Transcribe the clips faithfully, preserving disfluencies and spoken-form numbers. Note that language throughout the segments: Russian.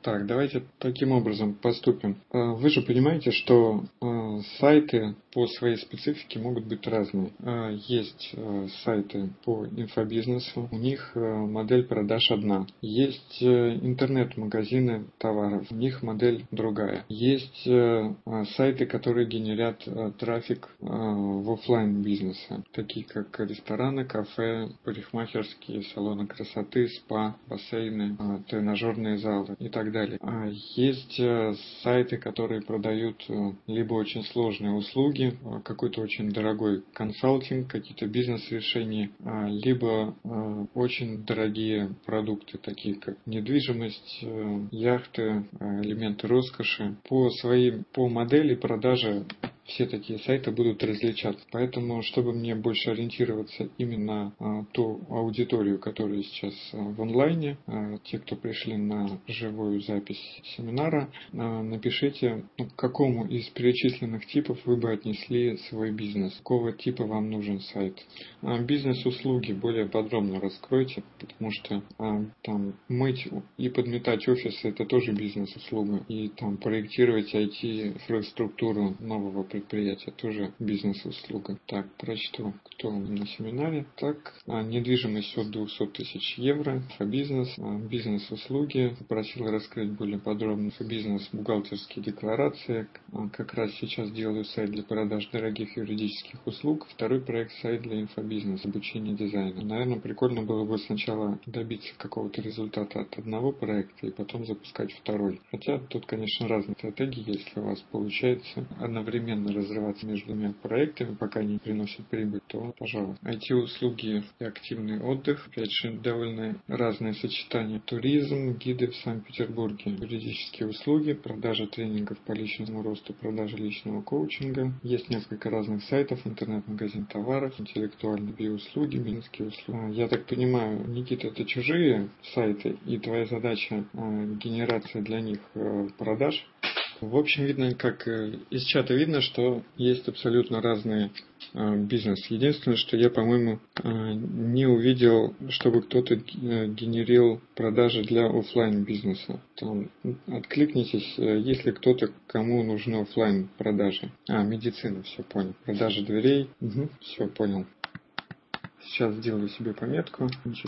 Так, давайте таким образом поступим. А, Вы же понимаете, что а, сайты по своей специфике могут быть разные. А, Есть а, сайты по инфобизнесу, у них а, модель продаж одна. Есть а, интернет-магазины товаров, у них модель другая. Есть а, а, сайты, которые генерят а, трафик а, в офлайн бизнесе, такие как рестораны, кафе, парикмахерские, салоны красоты, спа, бассейны, а, тренажерные залы и так далее. А Есть э, сайты, которые продают э, либо очень сложные услуги, э, какой-то очень дорогой консалтинг, какие-то бизнес-решения, а, либо э, очень дорогие продукты, такие как недвижимость, э, яхты, э, элементы роскоши. По своей, по модели продажи все такие сайты будут различаться. Поэтому, чтобы мне больше ориентироваться именно на ту аудиторию, которая сейчас а, в онлайне, а, те, кто пришли на живую запись семинара, а, напишите, ну, к какому из перечисленных типов вы бы отнесли свой бизнес, какого типа вам нужен сайт. А, Бизнес-услуги более подробно раскройте, потому что а, там мыть и подметать офисы — это тоже бизнес-услуга, и там проектировать ай ти-инфраструктуру нового предприятия тоже бизнес-услуга. Так, прочту, кто на семинаре. Так, а, недвижимость от двухсот тысяч евро, инфобизнес, а, бизнес-услуги. Попросил раскрыть более подробно инфобизнес, бухгалтерские декларации. А, Как раз сейчас делаю сайт для продаж дорогих юридических услуг. Второй проект — сайт для инфобизнеса, обучение дизайна. Наверное, прикольно было бы сначала добиться какого-то результата от одного проекта и потом запускать второй. Хотя тут, конечно, разные стратегии. Если у вас получается одновременно разрываться между двумя проектами, пока не приносят прибыль, то, пожалуйста. ай ти-услуги и активный отдых. Опять же, довольно разные сочетания. Туризм, гиды в Санкт-Петербурге, юридические услуги, продажа тренингов по личному росту, продажа личного коучинга. Есть несколько разных сайтов, интернет-магазин товаров, интеллектуальные биоуслуги, медицинские услуги. Я так понимаю, Никита, это чужие сайты, и твоя задача а, генерация для них а, продаж. В общем, видно, как э, из чата видно, что есть абсолютно разные э, бизнес. Единственное, что я, по-моему, э, не увидел, чтобы кто-то э, генерил продажи для офлайн бизнеса. Там откликнитесь, э, если кто-то, кому нужны офлайн продажи. А, медицина, все понял. Продажа дверей, угу, все понял. Сейчас сделаю себе пометку. Значит,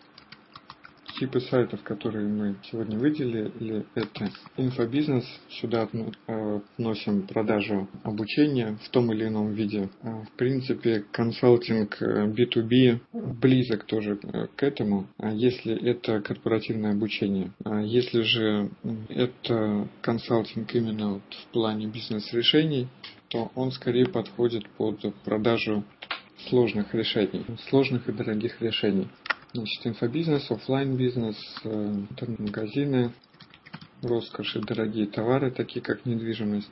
типы сайтов, которые мы сегодня выделили, это инфобизнес. Сюда относим продажу обучения в том или ином виде. В принципе, консалтинг би ту би близок тоже к этому, если это корпоративное обучение. Если же это консалтинг именно вот в плане бизнес-решений, то он скорее подходит под продажу сложных решений, сложных и дорогих решений. Значит, инфобизнес, офлайн бизнес, интернет-магазины, роскошь и дорогие товары, такие как недвижимость,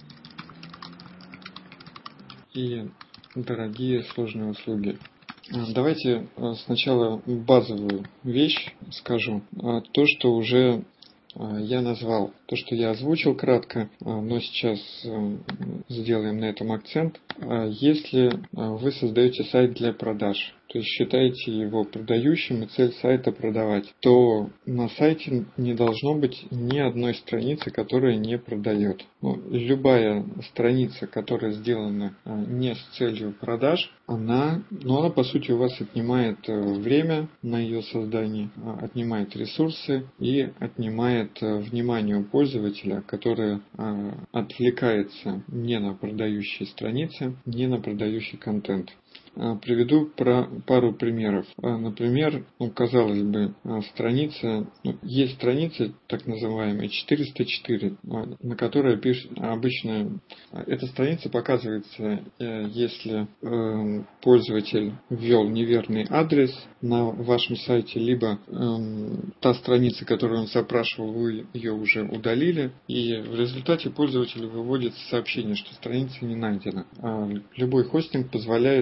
и дорогие сложные услуги. Давайте сначала базовую вещь скажу. То, что уже я назвал, то, что я озвучил кратко, но сейчас сделаем на этом акцент. Если вы создаете сайт для продаж, то есть считаете его продающим и цель сайта продавать, то на сайте не должно быть ни одной страницы, которая не продает. Ну, любая страница, которая сделана не с целью продаж, она, ну, она по сути у вас отнимает время на ее создание, отнимает ресурсы и отнимает внимание у пользователя, который отвлекается не на продающие страницы, не на продающий контент. Приведу про пару примеров. Например, ну, казалось бы, страница, ну, есть страницы, так называемые четыреста четыре, на которой пишет, обычно эта страница показывается, если э, пользователь ввел неверный адрес на вашем сайте, либо э, та страница, которую он запрашивал, вы ее уже удалили, и в результате пользователь выводит сообщение, что страница не найдена. Любой хостинг позволяет любому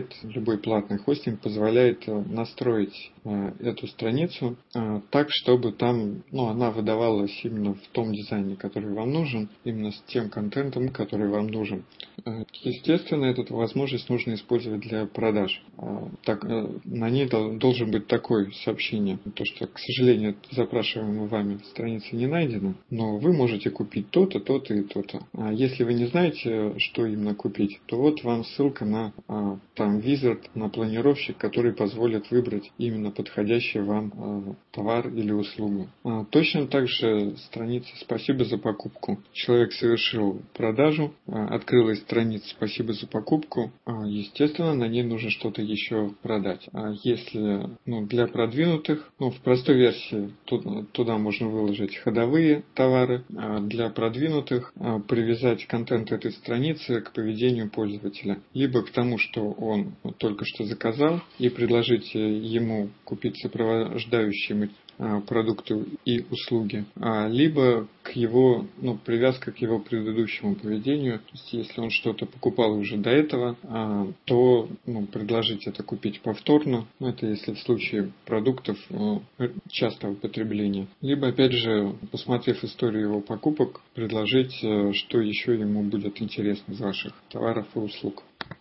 любой платный хостинг позволяет настроить эту страницу так, чтобы там, ну, она выдавалась именно в том дизайне, который вам нужен, именно с тем контентом, который вам нужен. Естественно, эту возможность нужно использовать для продаж. Так, на ней должен быть такое сообщение, то что, к сожалению, запрашиваемая вами страница не найдена, но вы можете купить то-то, то-то и то-то. А если вы не знаете, что именно купить, то вот вам ссылка на там визард, на планировщик, который позволит выбрать именно подходящий вам товар или услугу. Точно так же страница «Спасибо за покупку». Человек совершил продажу, открылась страница «Спасибо за покупку». Естественно, на ней нужно что-то еще продать. А если ну, для продвинутых, ну, в простой версии туда можно выложить ходовые товары, а для продвинутых привязать контент этой страницы к поведению пользователя. Либо к тому, что он только что заказал, и предложить ему купить сопровождающие продукты и услуги, либо к его, ну, привязка к его предыдущему поведению. То есть, если он что-то покупал уже до этого, то ну, предложить это купить повторно. Ну, это если в случае продуктов частого потребления. Либо, опять же, посмотрев историю его покупок, предложить, что еще ему будет интересно из ваших товаров и услуг.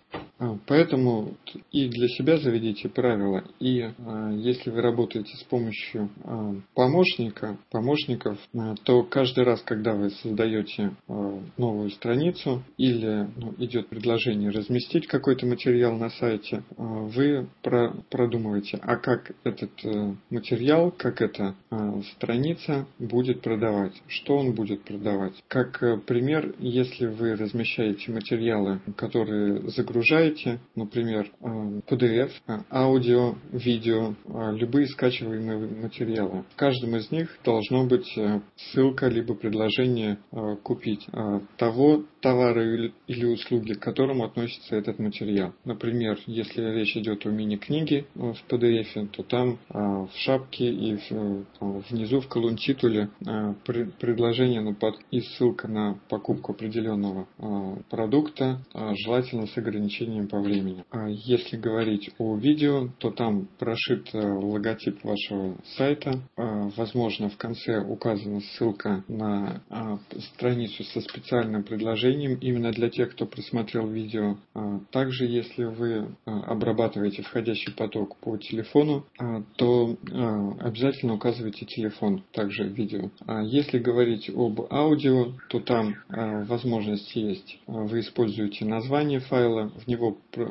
Поэтому и для себя заведите правила, и э, если вы работаете с помощью э, помощника, помощников, э, то каждый раз, когда вы создаете э, новую страницу или ну, идет предложение разместить какой-то материал на сайте, э, вы про, продумываете, а как этот э, материал, как эта э, страница будет продавать, что он будет продавать. Как э, пример, если вы размещаете материалы, которые загружаете, например, пи ди эф, аудио, видео, любые скачиваемые материалы. В каждом из них должно быть ссылка либо предложение купить того товара или услуги, к которому относится этот материал. Например, если речь идет о мини-книге в пи ди эф, то там в шапке и внизу в колон-титуле предложение и ссылка на покупку определенного продукта, желательно с ограничением по времени. А если говорить о видео, то там прошит логотип вашего сайта. Возможно, в конце указана ссылка на страницу со специальным предложением именно для тех, кто просмотрел видео. Также, если вы обрабатываете входящий поток по телефону, то обязательно указывайте телефон, также в видео. А если говорить об аудио, то там возможность есть. Вы используете название файла, в него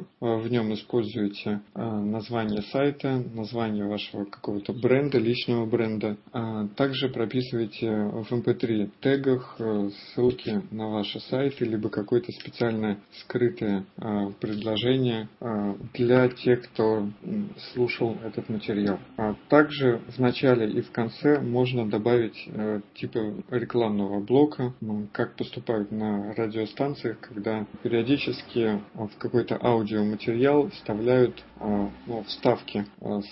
в нем используете название сайта, название вашего какого-то бренда, личного бренда. Также прописываете в эм пэ три тегах ссылки на ваши сайты, либо какое-то специальное скрытое предложение для тех, кто слушал этот материал. Также в начале и в конце можно добавить типа рекламного блока, как поступают на радиостанциях, когда периодически в какой-то аудиоматериал вставляют ну, вставки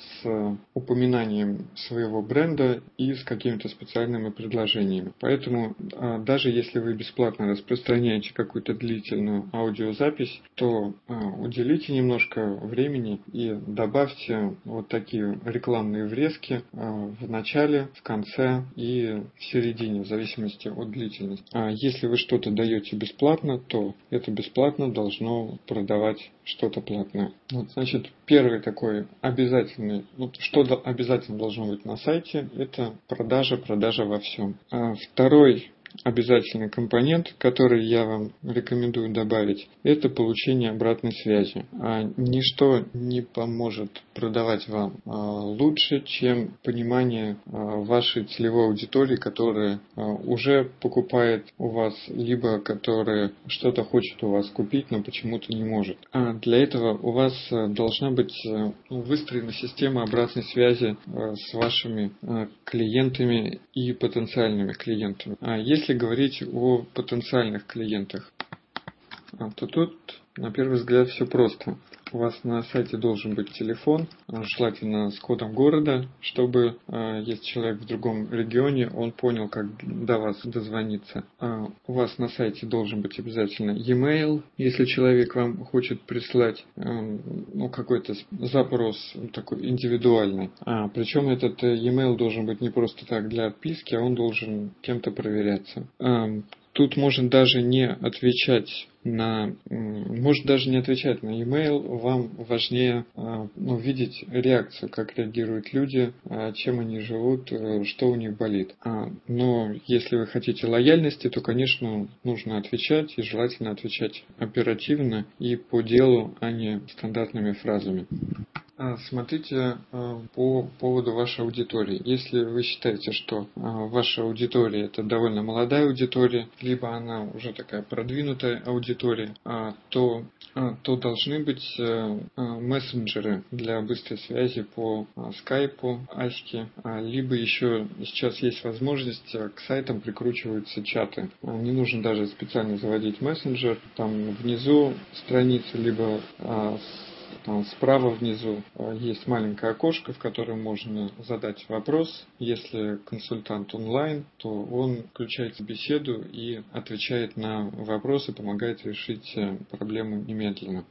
с упоминанием своего бренда и с какими-то специальными предложениями. Поэтому даже если вы бесплатно распространяете какую-то длительную аудиозапись, то уделите немножко времени и добавьте вот такие рекламные врезки в начале, в конце и в середине, в зависимости от длительности. А если вы что-то даете бесплатно, то это бесплатно должно продавать что-то платное. Вот, значит, первый такой обязательный, ну, что обязательно должно быть на сайте, это продажа, продажа во всем. А второй обязательный компонент, который я вам рекомендую добавить, это получение обратной связи. А ничто не поможет продавать вам а, лучше, чем понимание а, вашей целевой аудитории, которая а, уже покупает у вас, либо которая что-то хочет у вас купить, но почему-то не может. А для этого у вас а, должна быть а, выстроена система обратной связи а, с вашими а, клиентами и потенциальными клиентами. А если Если говорить о потенциальных клиентах, то тут, на первый взгляд, все просто. у вас на сайте должен быть телефон, желательно с кодом города, чтобы, если человек в другом регионе, он понял, как до вас дозвониться. У вас на сайте должен быть обязательно e-mail, если человек вам хочет прислать ну, какой-то запрос такой индивидуальный. А, причем этот e-mail должен быть не просто так для отписки, а он должен кем-то проверяться. Тут можно даже не отвечать на, может даже не отвечать на e-mail, вам важнее ну, видеть реакцию, как реагируют люди, чем они живут, что у них болит. Но если вы хотите лояльности, то, конечно, нужно отвечать, и желательно отвечать оперативно и по делу, а не стандартными фразами. Смотрите по поводу вашей аудитории. Если вы считаете, что ваша аудитория это довольно молодая аудитория, либо она уже такая продвинутая аудитория, то, то должны быть мессенджеры для быстрой связи по скайпу, аське, либо еще сейчас есть возможность, к сайтам прикручиваются чаты. Не нужно даже специально заводить мессенджер, там внизу страницы, либо Там справа внизу есть маленькое окошко, в котором можно задать вопрос. Если консультант онлайн, то он включает беседу и отвечает на вопросы, помогает решить проблему немедленно.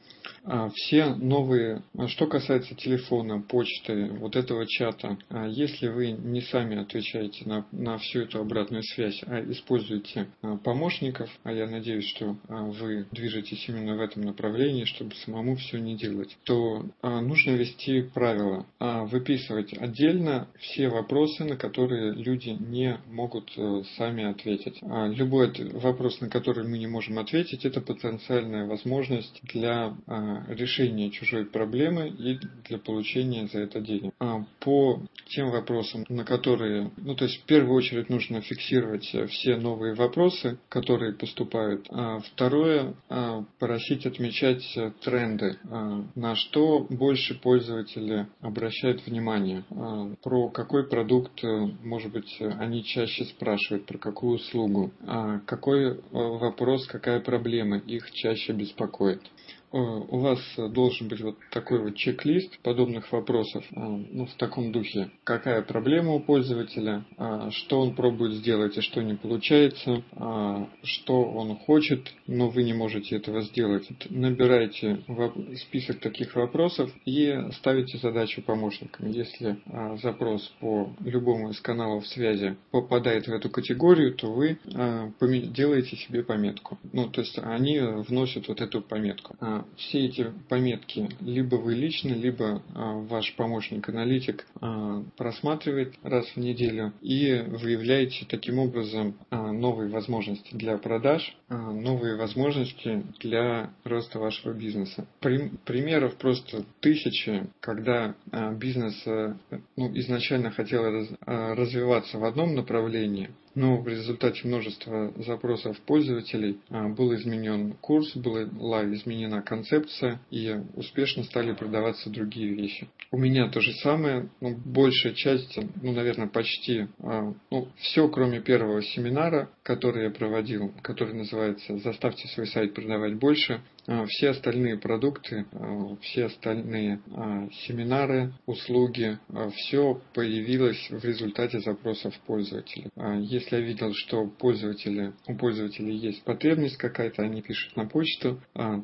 Все новые, что касается телефона, почты, вот этого чата, если вы не сами отвечаете на, на всю эту обратную связь, а используете помощников, а я надеюсь, что вы движетесь именно в этом направлении, чтобы самому все не делать, то нужно ввести правила, выписывать отдельно все вопросы, на которые люди не могут сами ответить. Любой вопрос, на который мы не можем ответить, это потенциальная возможность для решения чужой проблемы и для получения за это денег. По тем вопросам, на которые, ну то есть в первую очередь нужно фиксировать все новые вопросы, которые поступают. Второе, просить отмечать тренды, на что больше пользователи обращают внимание, про какой продукт, может быть, они чаще спрашивают, про какую услугу, какой вопрос, какая проблема их чаще беспокоит. У вас должен быть вот такой вот чек-лист подобных вопросов, ну, в таком духе. Какая проблема у пользователя, что он пробует сделать и что не получается, что он хочет, но вы не можете этого сделать. Набирайте список таких вопросов и ставите задачу помощникам. Если запрос по любому из каналов связи попадает в эту категорию, то вы делаете себе пометку. Ну, то есть они вносят вот эту пометку. Все эти пометки либо вы лично, либо ваш помощник-аналитик просматривает раз в неделю, и выявляете таким образом новые возможности для продаж, новые возможности для роста вашего бизнеса. Примеров просто тысячи, когда бизнес ну, изначально хотел развиваться в одном направлении, но в результате множества запросов пользователей был изменен курс, была изменена концепция, и успешно стали продаваться другие вещи. У меня то же самое, ну, большая часть, ну, наверное, почти, ну, все, кроме первого семинара, который я проводил, который называется «Заставьте свой сайт продавать больше», все остальные продукты, все остальные семинары, услуги, все появилось в результате запросов пользователей. Если я видел, что пользователи, у пользователей есть потребность какая-то, они пишут на почту,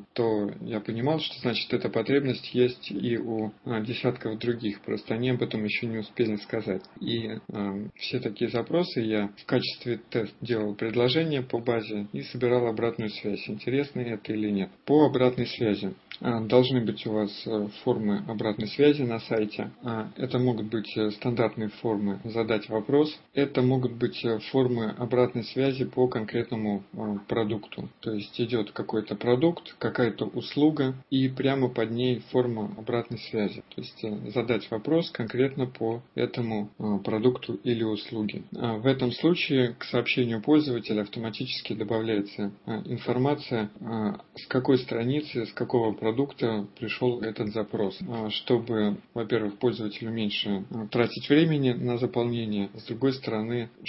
то я понимал, что значит эта потребность есть и у десятков других, просто они об этом еще не успели сказать. И все такие запросы я в качестве теста делал предложения по базе и собирал обратную связь, интересно это или нет. По обратной связи. Должны быть у вас формы обратной связи на сайте. Это могут быть стандартные формы «задать вопрос». Это могут быть формы обратной связи по конкретному продукту. То есть идет какой-то продукт, какая-то услуга, и прямо под ней форма обратной связи. То есть задать вопрос конкретно по этому продукту или услуге. В этом случае к сообщению пользователя автоматически добавляется информация, с какой страницы, с какого продукта продукта пришел этот запрос, чтобы, во-первых, пользователю меньше тратить времени на заполнение, с другой стороны, чтобы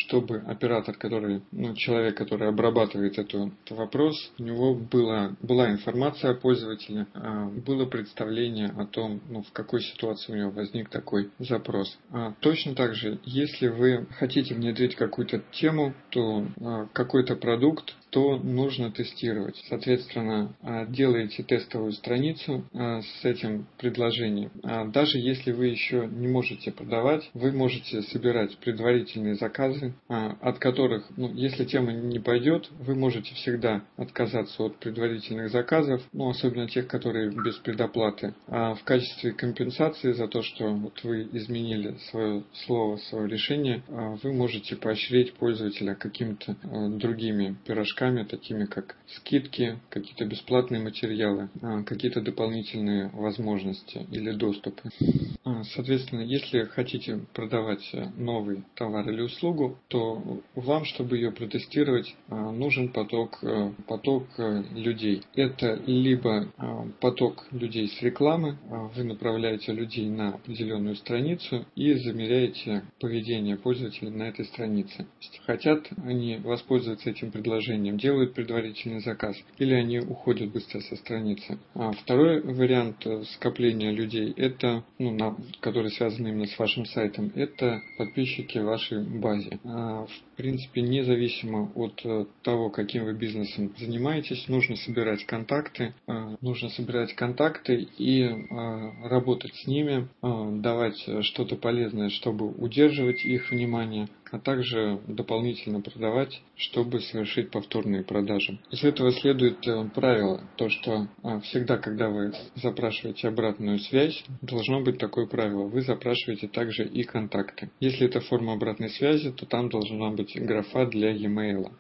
оператор, который, ну, человек, который обрабатывает этот вопрос, у него была, была информация о пользователе, было представление о том, ну, в какой ситуации у него возник такой запрос. Точно так же, если вы хотите внедрить какую-то тему, то какой-то продукт, то нужно тестировать. Соответственно, делаете тестовую страницу с этим предложением. Даже если вы еще не можете продавать, вы можете собирать предварительные заказы, от которых, ну, если тема не пойдет, вы можете всегда отказаться от предварительных заказов, ну, особенно тех, которые без предоплаты. А в качестве компенсации за то, что вот вы изменили свое слово, свое решение, вы можете поощрить пользователя какими-то другими пирожками, такими как скидки, какие-то бесплатные материалы, какие-то дополнительные возможности или доступы. Соответственно, если хотите продавать новый товар или услугу, то вам, чтобы ее протестировать, нужен поток, поток людей. Это либо поток людей с рекламы, вы направляете людей на определенную страницу и замеряете поведение пользователя на этой странице. Хотят они воспользоваться этим предложением, делают предварительный заказ, или они уходят быстро со страницы. А второй вариант скопления людей, это, ну, на, которые связаны именно с вашим сайтом, это подписчики вашей базе. А, в принципе, независимо от того, каким вы бизнесом занимаетесь, нужно собирать контакты, а, нужно собирать контакты и а, работать с ними, а, давать что-то полезное, чтобы удерживать их внимание, а также дополнительно продавать, чтобы совершить повторные продажи. Из этого следует правило, то что всегда, когда вы запрашиваете обратную связь, должно быть такое правило. Вы запрашиваете также и контакты. Если это форма обратной связи, то там должна быть графа для e-mail.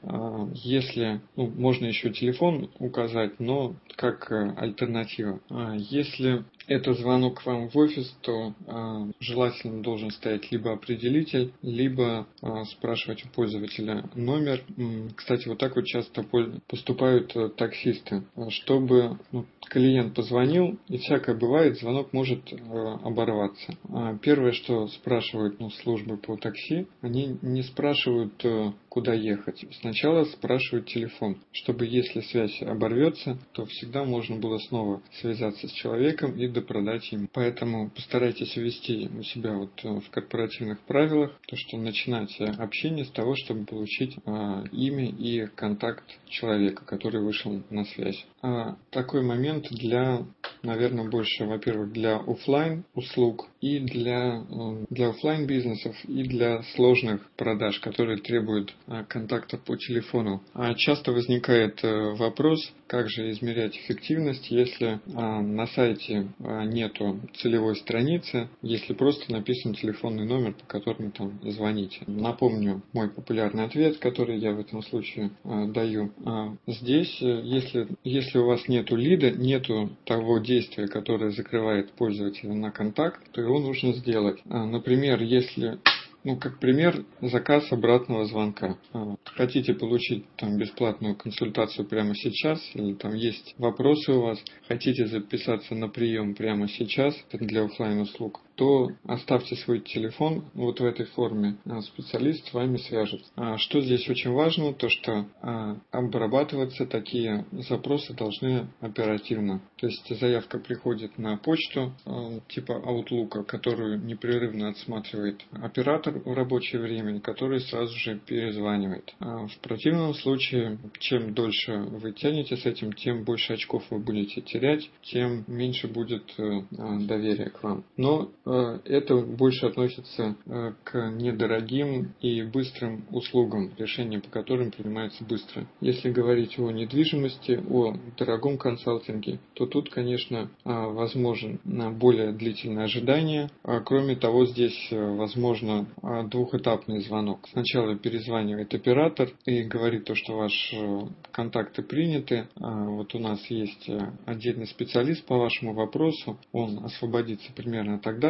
Если, ну, можно еще телефон указать, но как альтернатива. Если это звонок к вам в офис, то э, желательно должен стоять либо определитель, либо э, спрашивать у пользователя номер. Кстати, вот так вот часто поступают э, таксисты, чтобы, ну, клиент позвонил, и всякое бывает, звонок может э, оборваться. А первое, что спрашивают, ну, службы по такси, они не спрашивают, э, куда ехать. Сначала спрашивают телефон, чтобы, если связь оборвется, то всегда можно было снова связаться с человеком и продать им. Поэтому постарайтесь ввести у себя вот в корпоративных правилах то, что начинать общение с того, чтобы получить а, имя и контакт человека, который вышел на связь. А, такой момент для, наверное, больше, во-первых, для офлайн услуг и для, для офлайн бизнесов и для сложных продаж, которые требуют а, контакта по телефону. А часто возникает а, вопрос, как же измерять эффективность, если а, на сайте а, нету целевой страницы, если просто написан телефонный номер, по которому там звоните. Напомню мой популярный ответ, который я в этом случае а, даю. А, здесь, если, если у вас нету лида, нету того действия, которое закрывает пользователя на контакт, то его нужно сделать. А, например, если... Ну, как пример, заказ обратного звонка. Хотите получить там бесплатную консультацию прямо сейчас, или там есть вопросы у вас, хотите записаться на прием прямо сейчас для офлайн услуг, то оставьте свой телефон вот в этой форме, специалист с вами свяжется. Что здесь очень важно, то что обрабатываться такие запросы должны оперативно. То есть заявка приходит на почту типа Outlook, которую непрерывно отсматривает оператор в рабочее время, который сразу же перезванивает. В противном случае, чем дольше вы тянете с этим, тем больше очков вы будете терять, тем меньше будет доверия к вам. Но это больше относится к недорогим и быстрым услугам, решения по которым принимаются быстро. Если говорить о недвижимости, о дорогом консалтинге, то тут, конечно, возможен более длительное ожидание. Кроме того, здесь возможно двухэтапный звонок. Сначала перезванивает оператор и говорит то, что ваши контакты приняты. Вот у нас есть отдельный специалист по вашему вопросу. Он освободится примерно тогда-то.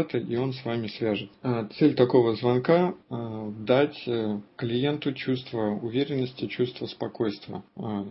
результаты, и он с вами свяжет. Цель такого звонка – дать клиенту чувство уверенности, чувство спокойствия,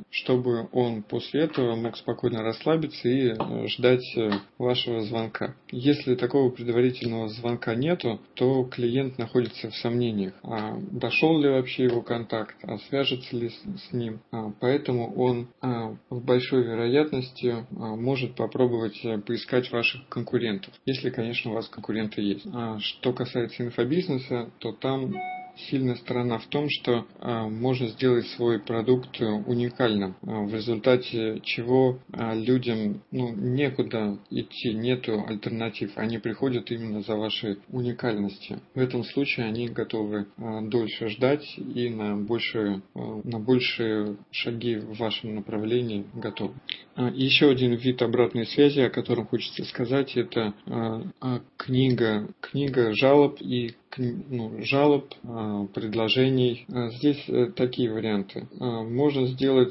чтобы он после этого мог спокойно расслабиться и ждать вашего звонка. Если такого предварительного звонка нету, то клиент находится в сомнениях, а дошел ли вообще его контакт, а свяжется ли с ним. Поэтому он в большой вероятности может попробовать поискать ваших конкурентов, если, конечно, у вас конкуренты есть. А что касается инфобизнеса, то там сильная сторона в том, что а, можно сделать свой продукт уникальным, а, в результате чего а, людям ну, некуда идти, нету альтернатив, они приходят именно за вашей уникальностью. В этом случае они готовы а, дольше ждать и на большие, а, на большие шаги в вашем направлении готовы. А, еще один вид обратной связи, о котором хочется сказать, это а, а, книга, книга жалоб и ну, жалоб, предложений. Здесь такие варианты. Можно сделать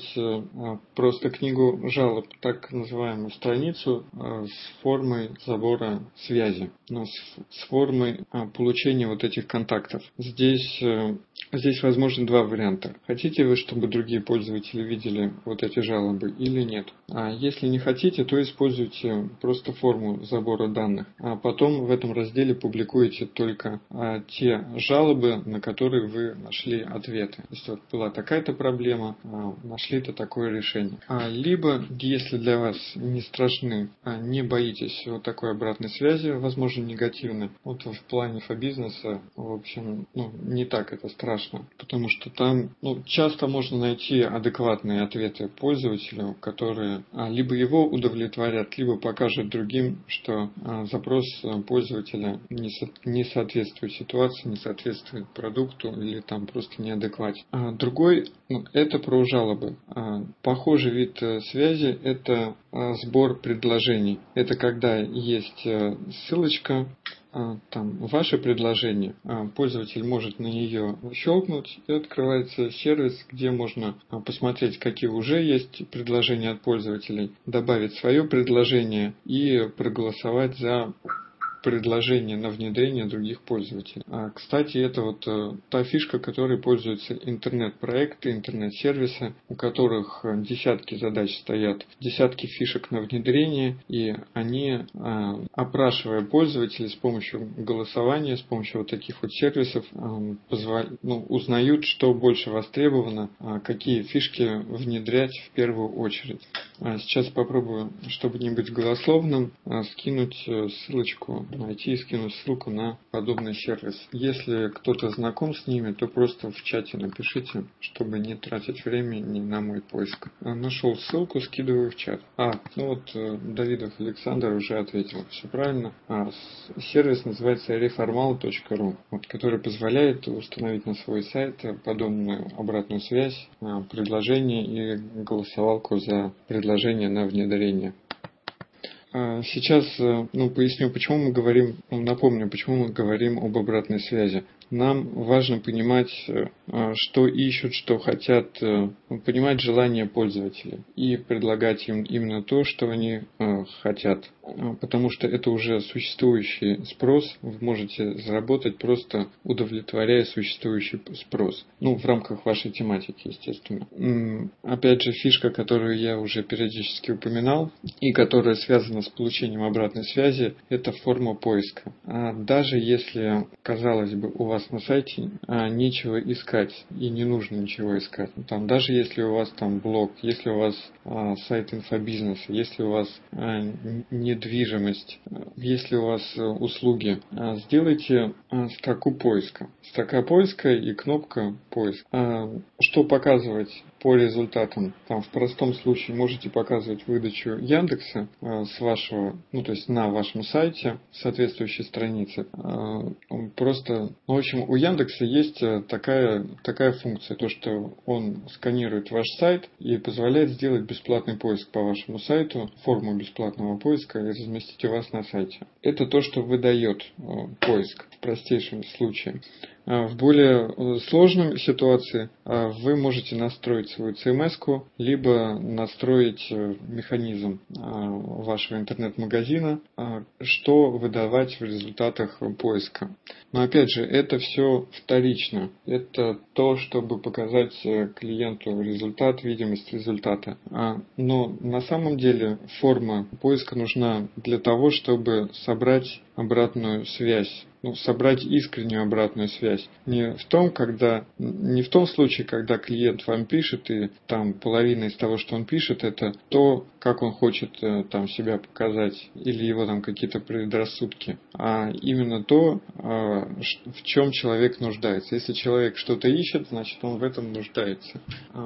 просто книгу жалоб, так называемую страницу с формой забора связи, но с формой получения вот этих контактов. Здесь, здесь возможны два варианта. Хотите вы, чтобы другие пользователи видели вот эти жалобы или нет? А если не хотите, то используйте просто форму забора данных. А потом в этом разделе публикуете только те жалобы, на которые вы нашли ответы. То есть вот была такая-то проблема, нашли-то такое решение. Либо, если для вас не страшны, не боитесь вот такой обратной связи, возможно, негативной, вот в плане инфобизнеса, в общем, ну, не так это страшно, потому что там ну, часто можно найти адекватные ответы пользователю, которые либо его удовлетворят, либо покажут другим, что запрос пользователя не, со, не соответствует ситуации, не соответствует продукту или там просто неадекватен. А другой, ну, это про жалобы. А, похожий вид связи – это а, сбор предложений. Это когда есть а, ссылочка, а, там ваше предложение, а, пользователь может на нее щелкнуть и открывается сервис, где можно а, посмотреть, какие уже есть предложения от пользователей, добавить свое предложение и проголосовать за предложения на внедрение других пользователей. А, кстати, это вот э, та фишка, которой пользуются интернет-проекты, интернет-сервисы, у которых десятки задач стоят, десятки фишек на внедрение, и они, э, опрашивая пользователей с помощью голосования, с помощью вот таких вот сервисов, э, позволя... ну, узнают, что больше востребовано, э, какие фишки внедрять в первую очередь. А сейчас попробую, чтобы не быть голословным, э, скинуть э, ссылочку, найти и скинуть ссылку на подобный сервис. Если кто-то знаком с ними, то просто в чате напишите, чтобы не тратить времени на мой поиск. Нашел ссылку, скидываю в чат. А, ну вот Давидов Александр уже ответил. Все правильно. А, сервис называется reformal точка ру, вот, который позволяет установить на свой сайт подобную обратную связь, предложение и голосовалку за предложение на внедрение. Сейчас ну, поясню, почему мы говорим, напомню, почему мы говорим об обратной связи. Нам важно понимать, что ищут, что хотят, понимать желания пользователей и предлагать им именно то, что они хотят. Потому что это уже существующий спрос, вы можете заработать просто удовлетворяя существующий спрос. Ну, в рамках вашей тематики, естественно. Опять же, фишка, которую я уже периодически упоминал и которая связана с получением обратной связи, это форма поиска. Даже если, казалось бы, у вас на сайте нечего искать и не нужно ничего искать. Там, даже если у вас там блог, если у вас а, сайт инфобизнеса, если у вас а, недвижимость, если у вас а, услуги, а, сделайте а, строку поиска. Строка поиска и кнопка поиск. А, что показывать по результатам? Там в простом случае можете показывать выдачу Яндекса а, с вашего, ну то есть на вашем сайте, соответствующей странице. А, просто, ну, в общем, у Яндекса есть такая, такая функция, то что он сканирует ваш сайт и позволяет сделать бесплатный поиск по вашему сайту, форму бесплатного поиска и разместить у вас на сайте. Это то, что выдает э, поиск в простейшем случае. В более сложной ситуации вы можете настроить свою си эм эс-ку, либо настроить механизм вашего интернет-магазина, что выдавать в результатах поиска. Но опять же, это все вторично. Это то, чтобы показать клиенту результат, видимость результата. Но на самом деле форма поиска нужна для того, чтобы собрать обратную связь. Ну, собрать искреннюю обратную связь. Не в том, когда, не в том случае, когда клиент вам пишет, и там половина из того, что он пишет, это то, как он хочет там себя показать, или его там какие-то предрассудки, а именно то, в чем человек нуждается. Если человек что-то ищет, значит он в этом нуждается.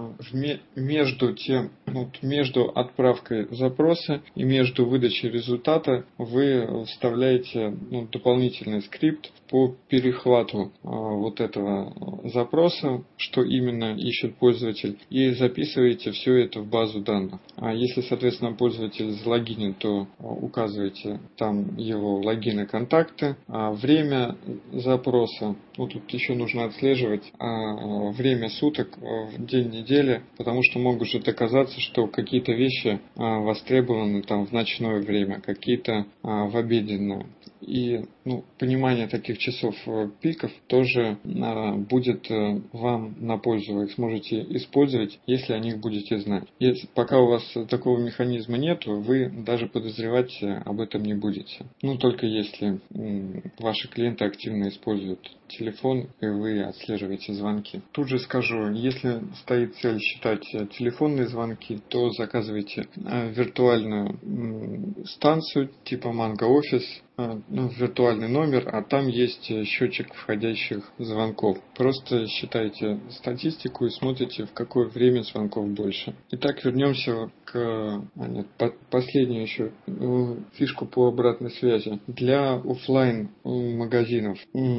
Между тем, вот, между отправкой запроса и между выдачей результата вы вставляете ну, дополнительный скрипт по перехвату а, вот этого запроса, что именно ищет пользователь, и записываете все это в базу данных. А если, соответственно, пользователь залогинен, то а, указываете там его логин и контакты, а время запроса, ну тут еще нужно отслеживать а, время суток, а, день недели, потому что могут же оказаться, что какие-то вещи а, востребованы там в ночное время, какие-то а, в обеденное. И ну, понимание таких часов пиков тоже а, будет а, вам на пользу. Вы их сможете использовать, если о них будете знать. Если, пока у вас такого механизма нет, вы даже подозревать об этом не будете. Ну, только если м, ваши клиенты активно используют телефон, и вы отслеживаете звонки. Тут же скажу, если стоит цель считать телефонные звонки, то заказывайте а, виртуальную м, станцию типа Mango Office, ну, виртуальный номер, а там есть счетчик входящих звонков. Просто считайте статистику и смотрите, в какое время звонков больше. Итак, вернемся к а, нет, по, последнюю еще фишку по обратной связи. Для офлайн магазинов.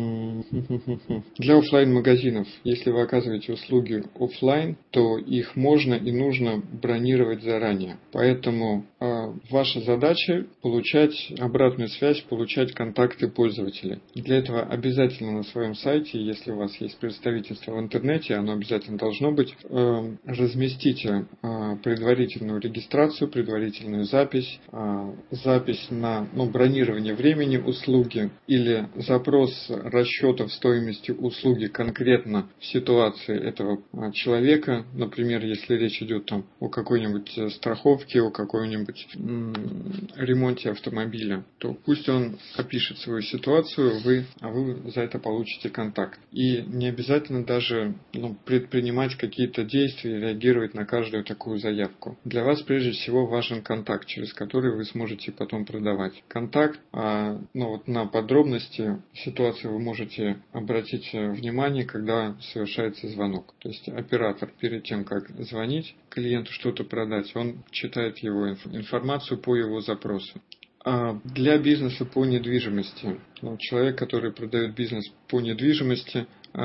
Для офлайн магазинов, если вы оказываете услуги офлайн, то их можно и нужно бронировать заранее. Поэтому а, ваша задача получать обратную связь, получать контакты пользователей. Для этого обязательно на своем сайте, если у вас есть представительство в интернете, оно обязательно должно быть, э, разместите э, предварительную регистрацию, предварительную запись, э, запись на ну, бронирование времени услуги или запрос расчетов стоимости услуги конкретно в ситуации этого э, человека. Например, если речь идет там, о какой-нибудь страховке, о какой-нибудь м- ремонте автомобиля, то пусть он опишет свою ситуацию, вы, а вы за это получите контакт. И не обязательно даже ну, предпринимать какие-то действия, реагировать на каждую такую заявку. Для вас прежде всего важен контакт, через который вы сможете потом продавать. Контакт, а, ну, вот на подробности ситуации вы можете обратить внимание, когда совершается звонок. То есть оператор перед тем, как звонить клиенту что-то продать, он читает его информацию по его запросу. Для бизнеса по недвижимости, ну, человек, который продает бизнес по недвижимости,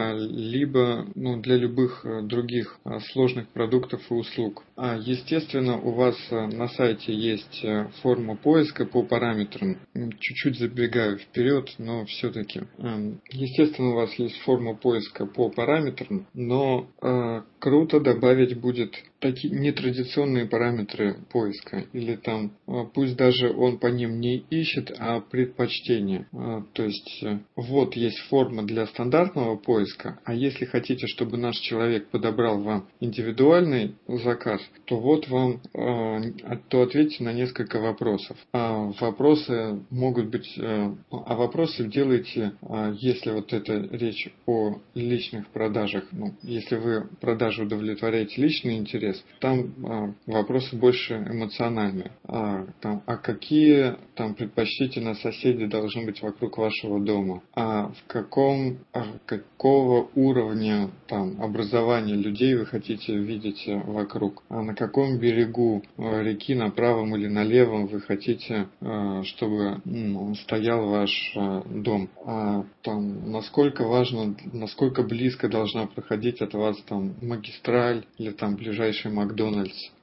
либо ну, для любых других сложных продуктов и услуг. Естественно, у вас на сайте есть форма поиска по параметрам. Чуть-чуть забегаю вперед, но все-таки. Естественно, у вас есть форма поиска по параметрам, но круто добавить будет такие нетрадиционные параметры поиска. Или там, пусть даже он по ним не ищет, а предпочтение. То есть, вот есть форма для стандартного поиска, поиска. А если хотите, чтобы наш человек подобрал вам индивидуальный заказ, то вот вам, э, то ответьте на несколько вопросов. А вопросы могут быть, э, а вопросы делайте, э, если вот это речь о личных продажах, ну, если вы продажи удовлетворяете личный интерес, там э, вопросы больше эмоциональные. А, там, а какие там предпочтительно соседи должны быть вокруг вашего дома? А в каком, а каком какого уровня там, образования людей вы хотите видеть вокруг, а на каком берегу реки, на правом или на левом, вы хотите, чтобы ну, стоял ваш дом, а там, насколько важно, насколько близко должна проходить от вас там магистраль или там ближайший Макдональдс.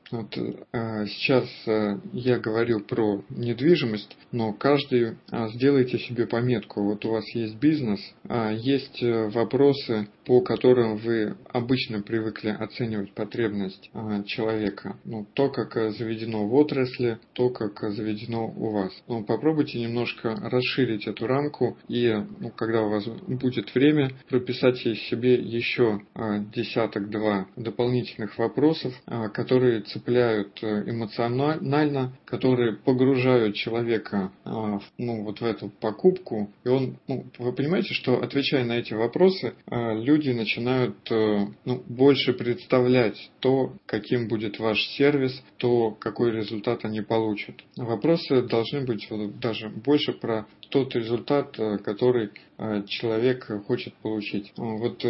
Вот, э, сейчас э, я говорю про недвижимость, но каждый э, сделайте себе пометку. Вот у вас есть бизнес, а есть э, вопросы, по которым вы обычно привыкли оценивать потребность э, человека. Ну, то, как э, заведено в отрасли, то, как э, заведено у вас. Ну, попробуйте немножко расширить эту рамку и, ну, когда у вас будет время, прописать себе еще э, десяток-два дополнительных вопросов, э, которые цепляют эмоционально, которые погружают человека ну, вот в эту покупку. И он, ну, вы понимаете, что отвечая на эти вопросы, люди начинают ну, больше представлять то, каким будет ваш сервис, то, какой результат они получат. Вопросы должны быть даже больше про тот результат, который человек хочет получить. Вот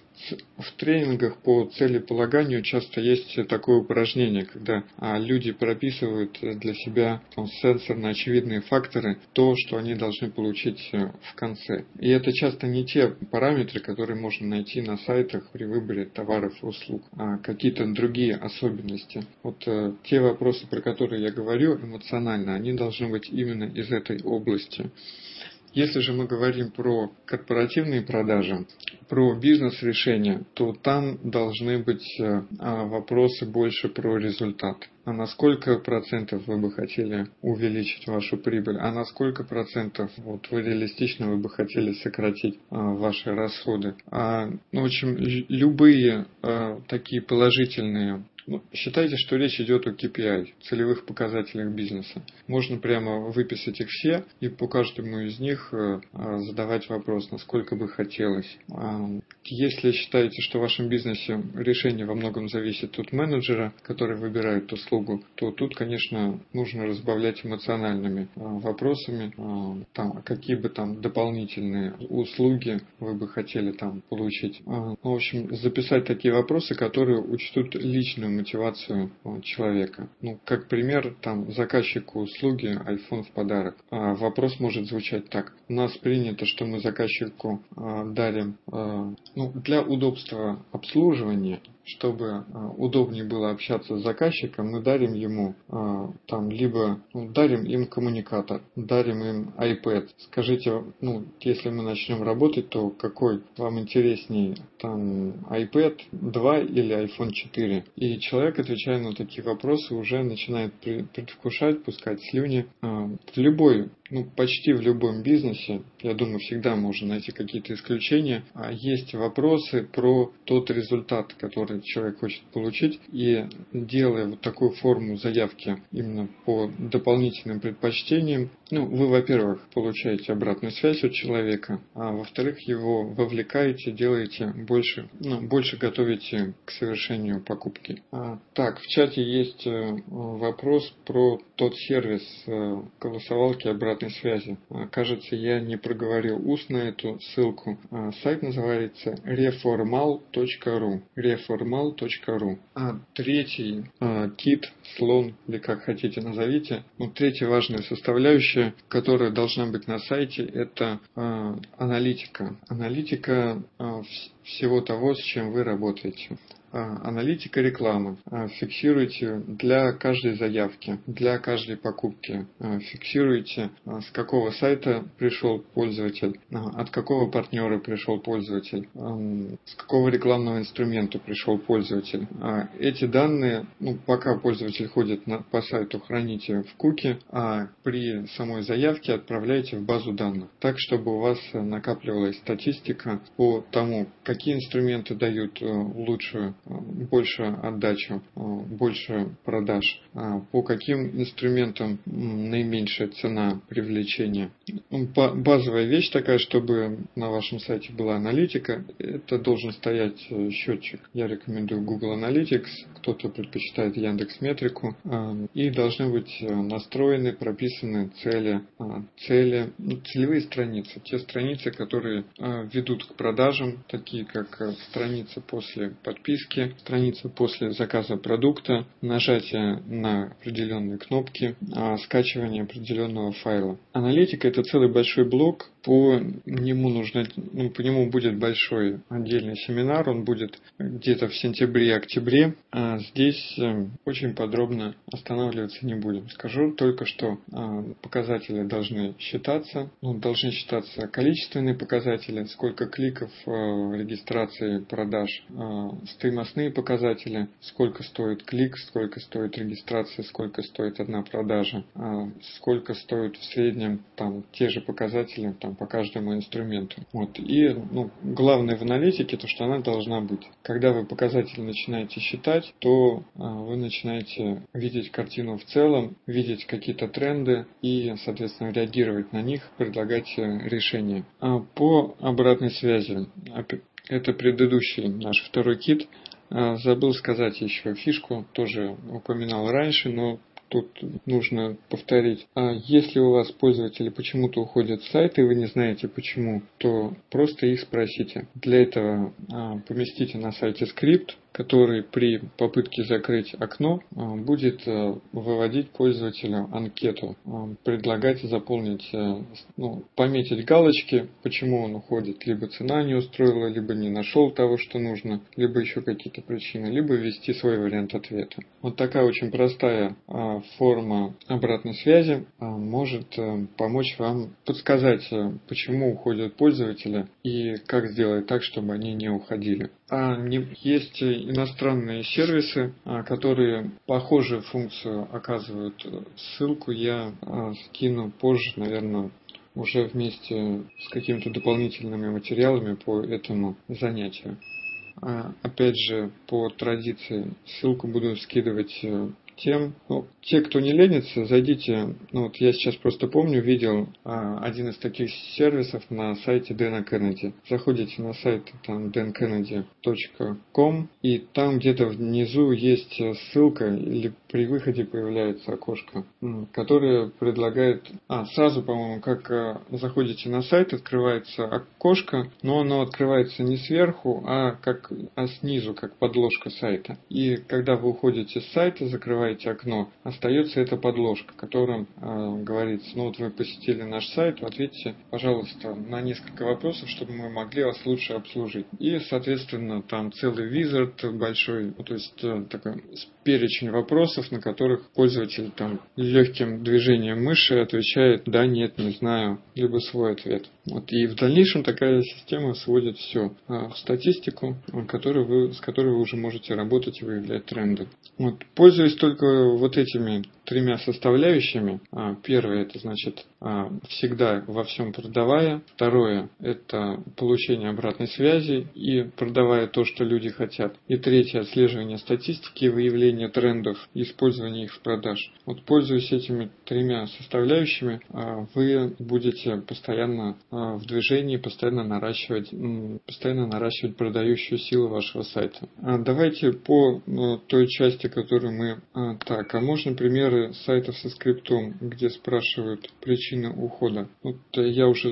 в тренингах по целеполаганию часто есть такое упражнение, когда люди прописывают для себя там, сенсорно очевидные факторы, то, что они должны получить в конце. И это часто не те параметры, которые можно найти на сайтах при выборе товаров и услуг, а какие-то другие особенности. Вот те вопросы, про которые я говорю, эмоционально, они должны быть именно из этой области. Если же мы говорим про корпоративные продажи, про бизнес-решения, то там должны быть вопросы больше про результат. А на сколько процентов вы бы хотели увеличить вашу прибыль? А на сколько процентов вот, вы реалистично вы бы хотели сократить а, ваши расходы? А, ну, в общем, любые а, такие положительные. Ну, считайте, что речь идет о кей пи ай, целевых показателях бизнеса. Можно прямо выписать их все и по каждому из них э, задавать вопрос, насколько бы хотелось. А, если считаете, что в вашем бизнесе решение во многом зависит от менеджера, который выбирает услугу, то тут, конечно, нужно разбавлять эмоциональными а, вопросами, а, там, какие бы там дополнительные услуги вы бы хотели там получить. А, в общем, записать такие вопросы, которые учтут личную мотивацию человека. Ну, как пример, там, заказчику услуги iPhone в подарок. А, вопрос может звучать так. У нас принято, что мы заказчику а, дарим, а, ну, для удобства обслуживания, чтобы а, удобнее было общаться с заказчиком, мы дарим ему а, там, либо ну, дарим им коммуникатор, дарим им iPad. Скажите, ну, если мы начнем работать, то какой вам интересней, там, iPad два или iPhone четыре? И человек, отвечая на такие вопросы, уже начинает предвкушать, пускать слюни. В любой, ну, почти в любом бизнесе, я думаю, всегда можно найти какие-то исключения, есть вопросы про тот результат, который человек хочет получить. И делая вот такую форму заявки именно по дополнительным предпочтениям, ну, вы, во-первых, получаете обратную связь от человека, а во-вторых, его вовлекаете, делаете больше, ну, больше готовите к совершению покупки. А, так, в чате есть вопрос про тот сервис голосовалки обратной связи. А, кажется, я не проговорил устно эту ссылку. А, сайт называется reformal точка ру. reformal точка ру. А третий а, кит, слон, или как хотите назовите, ну, третья важная составляющая, которая должна быть на сайте, это а, аналитика. Аналитика а, всего того, с чем вы работаете. Аналитика рекламы. Фиксируйте для каждой заявки, для каждой покупки. Фиксируйте, с какого сайта пришел пользователь, от какого партнера пришел пользователь, с какого рекламного инструмента пришел пользователь. Эти данные, ну, пока пользователь ходит на, по сайту, храните в куки, а при самой заявке отправляйте в базу данных. Так, чтобы у вас накапливалась статистика по тому, какие инструменты дают лучшую больше отдачу, больше продаж, по каким инструментам наименьшая цена привлечения. Базовая вещь такая, чтобы на вашем сайте была аналитика, это должен стоять счетчик. Я рекомендую Google Analytics, кто-то предпочитает Яндекс.Метрику, и должны быть настроены, прописаны цели, цели, целевые страницы, те страницы, которые ведут к продажам, такие такие как страница после подписки, страница после заказа продукта, нажатие на определенные кнопки, скачивание определенного файла. Аналитика – это целый большой блок. По нему нужно, ну, по нему будет большой отдельный семинар, он будет где-то в сентябре-октябре. А здесь очень подробно останавливаться не будем. Скажу только, что показатели должны считаться, ну, должны считаться количественные показатели, сколько кликов, регистрации, продаж, стоимостные показатели, сколько стоит клик, сколько стоит регистрация, сколько стоит одна продажа, сколько стоит в среднем там те же показатели там, по каждому инструменту. Вот. И ну, главное в аналитике то, что она должна быть. Когда вы показатели начинаете считать, то а, вы начинаете видеть картину в целом, видеть какие-то тренды и, соответственно, реагировать на них, предлагать решения. А по обратной связи, это предыдущий наш второй кит. А, забыл сказать еще фишку, тоже упоминал раньше, но тут нужно повторить. А если у вас пользователи почему-то уходят с сайта, и вы не знаете почему, то просто их спросите. Для этого а, поместите на сайте скрипт, который при попытке закрыть окно а, будет а, выводить пользователю анкету, а, предлагать заполнить, а, ну, пометить галочки, почему он уходит. Либо цена не устроила, либо не нашел того, что нужно, либо еще какие-то причины, либо ввести свой вариант ответа. Вот такая очень простая а, форма обратной связи а, может а, помочь вам подсказать, а, почему уходят пользователи и как сделать так, чтобы они не уходили. А не, есть иностранные сервисы, а, которые похожую функцию оказывают. Ссылку я а, скину позже, наверное, уже вместе с какими-то дополнительными материалами по этому занятию. А, опять же, по традиции, ссылку буду скидывать тем, ну, те, кто не ленится, зайдите, ну вот я сейчас просто помню, видел а, один из таких сервисов на сайте Дэна Кеннеди. Заходите на сайт там дэн кеннеди точка ком, и там где-то внизу есть ссылка, или при выходе появляется окошко, которое предлагает, а, сразу, по-моему, как а, заходите на сайт, открывается окошко, но оно открывается не сверху, а как а снизу, как подложка сайта. И когда вы уходите с сайта, закрываете окно, остается эта подложка, которая э, говорится, ну вот вы посетили наш сайт, ответьте, пожалуйста, на несколько вопросов, чтобы мы могли вас лучше обслужить. И, соответственно, там целый визард большой, ну, то есть э, такой перечень вопросов, на которых пользователь там легким движением мыши отвечает «да», «нет», «не знаю», либо свой ответ. Вот. И в дальнейшем такая система сводит все в статистику, которую вы, с которой вы уже можете работать и выявлять тренды. Вот. Пользуясь только вот этими тремя составляющими. Первое, это значит всегда во всем продавая. Второе, это получение обратной связи и продавая то, что люди хотят. И третье, отслеживание статистики, выявление трендов и использование их в продаж. Вот пользуясь этими тремя составляющими, вы будете постоянно в движении, постоянно наращивать, постоянно наращивать продающую силу вашего сайта. Давайте по той части, которую мы... Так, а можно примеры сайтов со скриптом, где спрашивают причины ухода? Вот я уже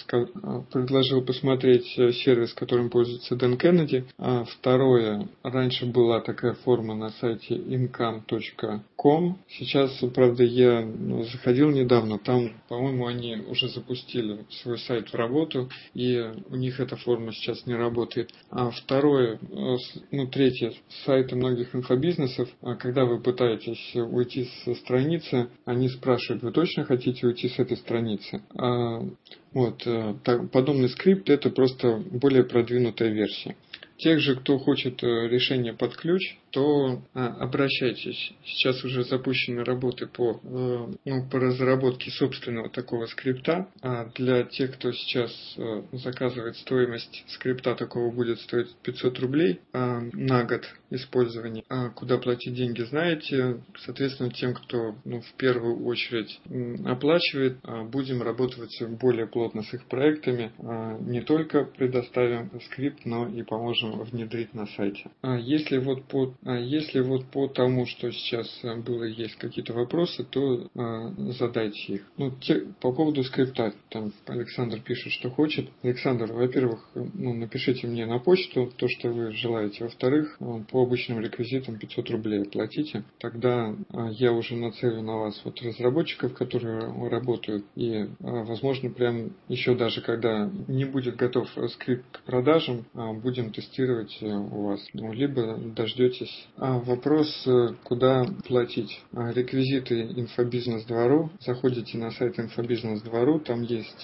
предложил посмотреть сервис, которым пользуется Дэн Кеннеди. А второе, раньше была такая форма на сайте инкам точка ком. Сейчас, правда, я заходил недавно, там, по-моему, они уже запустили свой сайт в работу, и у них эта форма сейчас не работает. А второе, ну, третье, сайты многих инфобизнесов, когда вы пытаетесь уйти со страницы, они спрашивают, вы точно хотите уйти с этой страницы? А, вот, так, подобный скрипт — это просто более продвинутая версия. Тех же, кто хочет решение под ключ, то а, обращайтесь. Сейчас уже запущены работы по, э, ну, по разработке собственного такого скрипта. А для тех, кто сейчас э, заказывает, стоимость скрипта такого будет стоить пятьсот рублей а, на год использования. А куда платить деньги, знаете. Соответственно, тем, кто ну, в первую очередь м, оплачивает, а, будем работать более плотно с их проектами. А, не только предоставим скрипт, но и поможем внедрить на сайте. А если вот по А если вот по тому, что сейчас было, есть какие-то вопросы, то а, задайте их. Ну, те, по поводу скрипта, там Александр пишет, что хочет. Александр, во-первых, ну, напишите мне на почту то, что вы желаете. Во-вторых, по обычным реквизитам пятьсот рублей оплатите. Тогда а, я уже нацелю на вас вот разработчиков, которые работают. И, а, возможно, прям еще даже когда не будет готов скрипт к продажам, а, будем тестировать у вас. Ну, либо дождетесь. А, вопрос, куда платить. А, реквизиты инфобизнес два точка ру. Заходите на сайт инфобизнес два точка ру. Там есть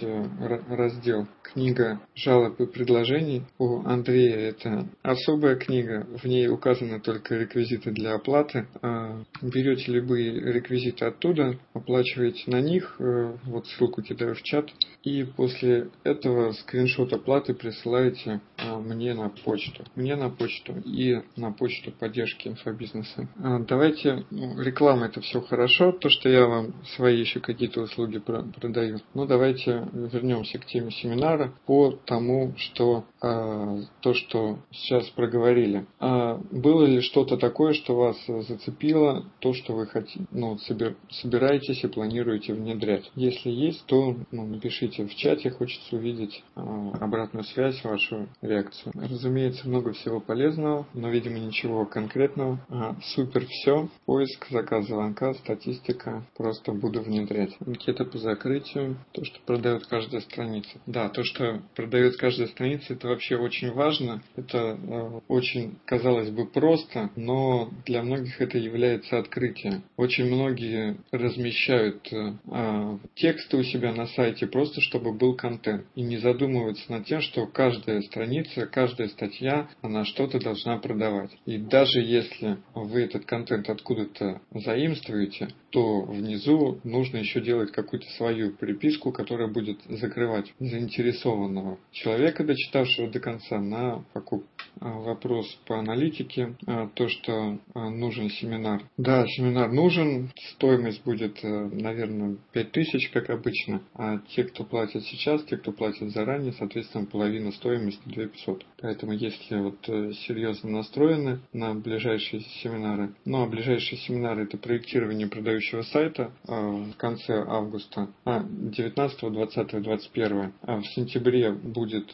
раздел «Книга жалоб и предложений». У Андрея это особая книга. В ней указаны только реквизиты для оплаты. А, берете любые реквизиты оттуда, оплачиваете на них. Вот ссылку кидаю в чат. И после этого скриншот оплаты присылаете а, мне на почту. Мне на почту и на почту поддержки инфобизнеса. А, давайте, ну, реклама это все хорошо, то, что я вам свои еще какие-то услуги про- продаю. Но давайте вернемся к теме семинара по тому, что а, то, что сейчас проговорили. А, было ли что-то такое, что вас зацепило, то, что вы хотите, ну, собир, собираетесь и планируете внедрять? Если есть, то ну, напишите в чате, хочется увидеть а, обратную связь, вашу реакцию. Разумеется, много всего полезного, но, видимо, ничего конкретного. А, супер все. Поиск, заказ звонка, статистика. Просто буду внедрять. Анкета по закрытию. То, что продает каждая страница. Да, то, что продает каждая страница, это вообще очень важно. Это э, очень, казалось бы, просто, но для многих это является открытием. Очень многие размещают э, тексты у себя на сайте просто, чтобы был контент. И не задумываются над тем, что каждая страница, каждая статья, она что-то должна продавать. И даже если вы этот контент откуда-то заимствуете, то внизу нужно еще делать какую-то свою приписку, которая будет закрывать заинтересованного человека, дочитавшего до конца, на покупку. Вопрос по аналитике. То, что нужен семинар. Да, семинар нужен. Стоимость будет, наверное, пять тысяч, как обычно. А те, кто платят сейчас, те, кто платят заранее, соответственно, половина стоимости две тысячи пятьсот. Поэтому, если вот серьезно настроены на ближайшие семинары, ну, а ближайшие семинары — это проектирование продающего сайта в конце августа, а девятнадцатого, двадцатого, двадцать первого. А в сентябре будет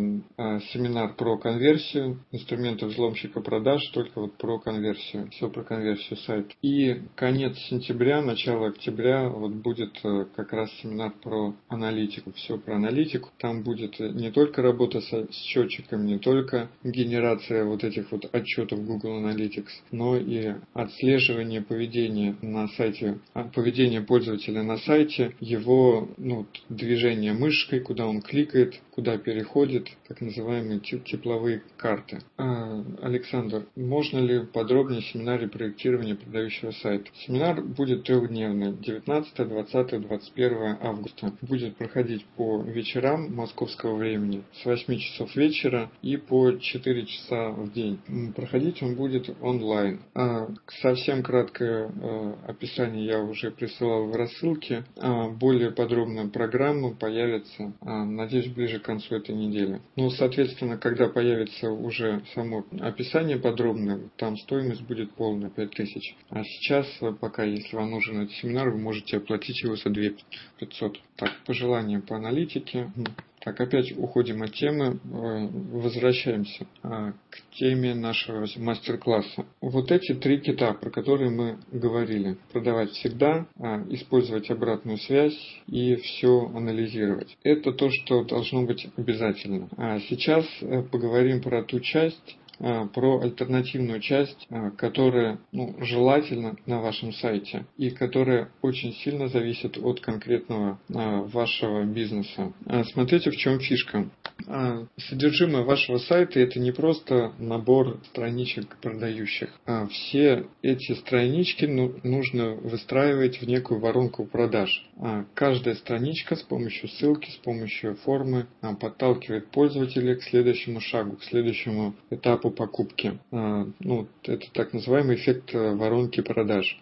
семинар про конверсию, инструменты взломщика продаж, только вот про конверсию, все про конверсию сайта. И конец сентября, начало октября вот будет как раз семинар про аналитику, все про аналитику. Там будет не только работа со, с счетчиками, не только генерация вот этих вот отчетов Google Analytics, но и отслеживание поведения на сайте, поведение пользователя на сайте, его ну, движение мышкой, куда он кликает, куда переходит, так называемые тепловые карты. А, Александр, можно ли подробнее в семинаре проектирования продающего сайта? Семинар будет трехдневный, девятнадцатого, двадцатого, двадцать первого августа. Будет проходить по вечерам московского времени с восьми часов вечера и по четыре часа в день. Проходить он будет онлайн. А, совсем краткое а, описание я уже присылал в рассылке. А, более подробная программа появится, а, надеюсь, ближе к концу этой недели. Ну, соответственно, когда появится уже само описание подробное, там стоимость будет полная, пять тысяч. А сейчас, пока, если вам нужен этот семинар, вы можете оплатить его за две тысячи пятьсот. Так, пожелания по аналитике. Так, опять уходим от темы, возвращаемся к теме нашего мастер-класса. Вот эти три кита, про которые мы говорили. Продавать всегда, использовать обратную связь и все анализировать. Это то, что должно быть обязательно. А сейчас поговорим про ту часть, про альтернативную часть, которая ну, желательно на вашем сайте и которая очень сильно зависит от конкретного вашего бизнеса. Смотрите, в чем фишка. Содержимое вашего сайта — это не просто набор страничек продающих. Все эти странички ну, нужно выстраивать в некую воронку продаж. Каждая страничка с помощью ссылки, с помощью формы подталкивает пользователя к следующему шагу, к следующему этапу покупки. Ну, это так называемый эффект воронки продаж.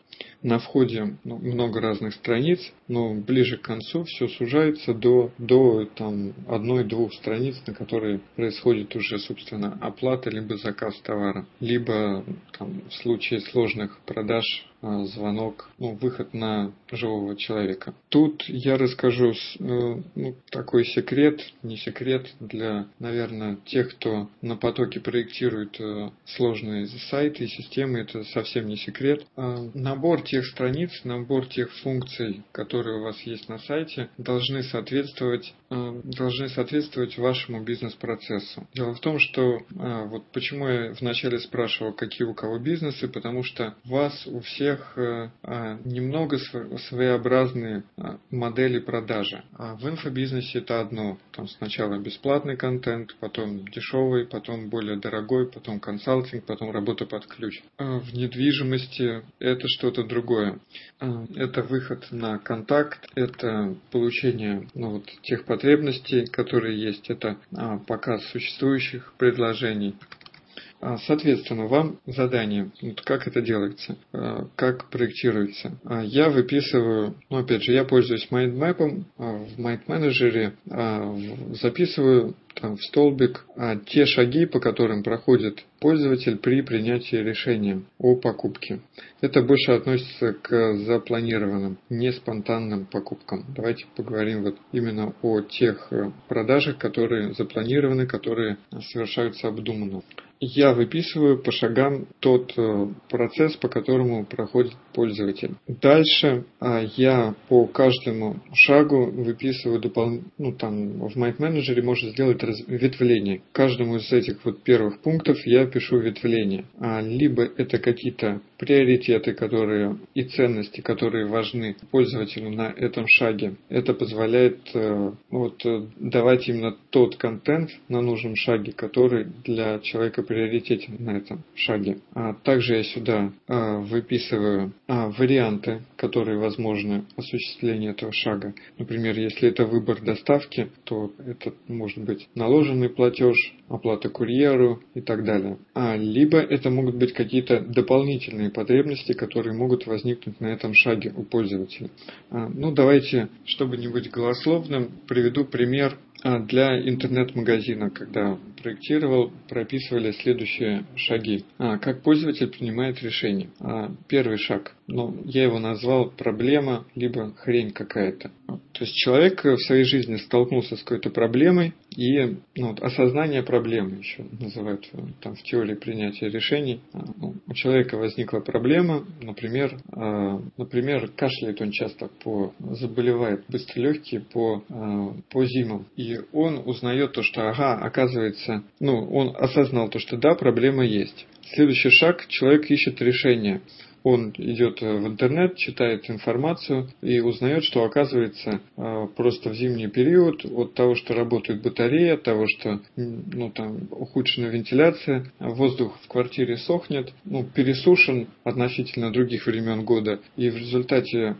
на входе ну, много разных страниц, но ближе к концу все сужается до, до там, одной-двух страниц, на которые происходит уже, собственно, оплата либо заказ товара, либо там, в случае сложных продаж звонок, ну, выход на живого человека. Тут я расскажу э, ну, такой секрет, не секрет для, наверное, тех, кто на потоке проектирует э, сложные сайты и системы, это совсем не секрет. Э, набор тех страниц, набор тех функций, которые у вас есть на сайте, должны соответствовать, э, должны соответствовать вашему бизнес-процессу. Дело в том, что э, вот почему я вначале спрашивал, какие у кого бизнесы, потому что у вас у всех немного своеобразные модели продажи. А в инфобизнесе это одно. Там сначала бесплатный контент, потом дешевый, потом более дорогой, потом консалтинг, потом работа под ключ. А в недвижимости это что-то другое. Это выход на контакт, это получение ну, вот, тех потребностей, которые есть, это показ существующих предложений. Соответственно, вам задание, вот как это делается, как проектируется. Я выписываю, ну опять же, я пользуюсь MindMap, в MindManager записываю там, в столбик те шаги, по которым проходит пользователь при принятии решения о покупке. Это больше относится к запланированным, не спонтанным покупкам. Давайте поговорим вот именно о тех продажах, которые запланированы, которые совершаются обдуманно. Я выписываю по шагам тот процесс, по которому проходит пользователь. Дальше я по каждому шагу выписываю дополнительно, ну там в MindManager можно сделать ветвление. Каждому из этих вот первых пунктов я пишу ветвление. Либо это какие-то приоритеты, которые и ценности, которые важны пользователю на этом шаге. Это позволяет вот, давать именно тот контент на нужном шаге, который для человека приоритетен на этом шаге. А также я сюда а, выписываю а, варианты, которые возможны осуществления этого шага. Например, если это выбор доставки, то это может быть наложенный платеж, оплата курьеру и так далее. А, либо это могут быть какие-то дополнительные потребности, которые могут возникнуть на этом шаге у пользователя. А, ну, давайте, чтобы не быть голословным, приведу пример для интернет-магазина, когда проектировал, прописывали следующие шаги. А, как пользователь принимает решение. А, первый шаг. Ну, я его назвал проблема, либо хрень какая-то. То есть человек в своей жизни столкнулся с какой-то проблемой, и ну, вот, осознание проблемы еще называют там, в теории принятия решений. Ну, у человека возникла проблема, например, э, например, кашляет он часто, по, заболевает быстро легкие по, э, по зимам. И он узнает то, что, ага, оказывается, ну, он осознал то, что да, проблема есть. Следующий шаг, человек ищет решение. Он идет в интернет, читает информацию и узнает, что оказывается просто в зимний период от того, что работает батарея, от того, что ну, там, ухудшена вентиляция, воздух в квартире сохнет, ну, пересушен относительно других времен года, и в результате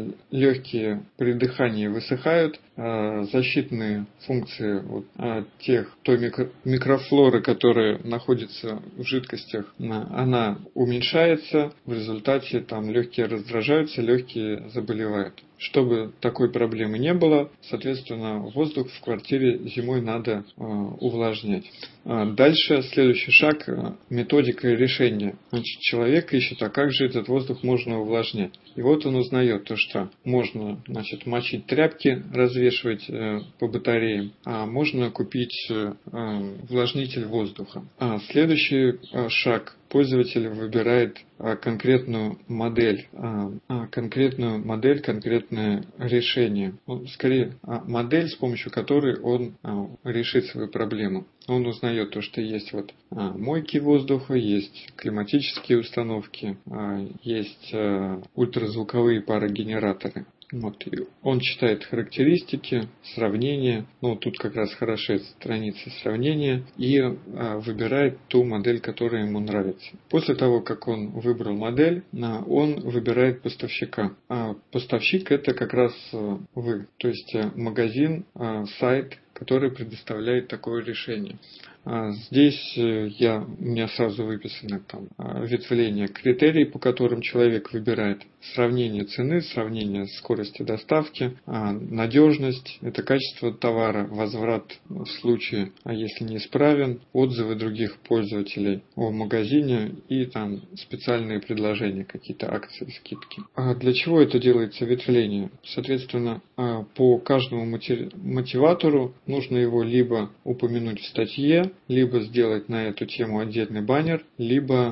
легкие при дыхании высыхают, защитные функции вот, тех, той микро, микрофлоры, которая находится в жидкостях, она уменьшается, в результате там легкие раздражаются, легкие заболевают. Чтобы такой проблемы не было, соответственно, воздух в квартире зимой надо э, увлажнять. А дальше следующий шаг э, – методика и решение. Значит, человек ищет, а как же этот воздух можно увлажнять? И вот он узнает то, что можно, значит, мочить тряпки, развешивать э, по батареям, а можно купить э, увлажнитель воздуха. А следующий э, шаг – пользователь выбирает а, конкретную модель, а, а, конкретную модель, конкретное решение. Ну, скорее, а, модель, с помощью которой он а, решит свою проблему. Он узнает то, что есть вот а, мойки воздуха, есть климатические установки, а, есть а, ультразвуковые парогенераторы. Вот, и он читает характеристики, сравнения, ну тут как раз хороши страницы сравнения, и а, выбирает ту модель, которая ему нравится. После того, как он выбрал модель, а, он выбирает поставщика. А поставщик это как раз а, вы, то есть а, магазин, а, сайт, который предоставляет такое решение. А здесь я, у меня сразу выписаны там ветвления критерий, по которым человек выбирает сравнение цены, сравнение скорости доставки, надежность, это качество товара, возврат в случае, а если неисправен, отзывы других пользователей о магазине и там специальные предложения, какие-то акции, скидки. А для чего это делается ветвление? Соответственно, по каждому мотиватору нужно его либо упомянуть в статье, либо сделать на эту тему отдельный баннер, либо,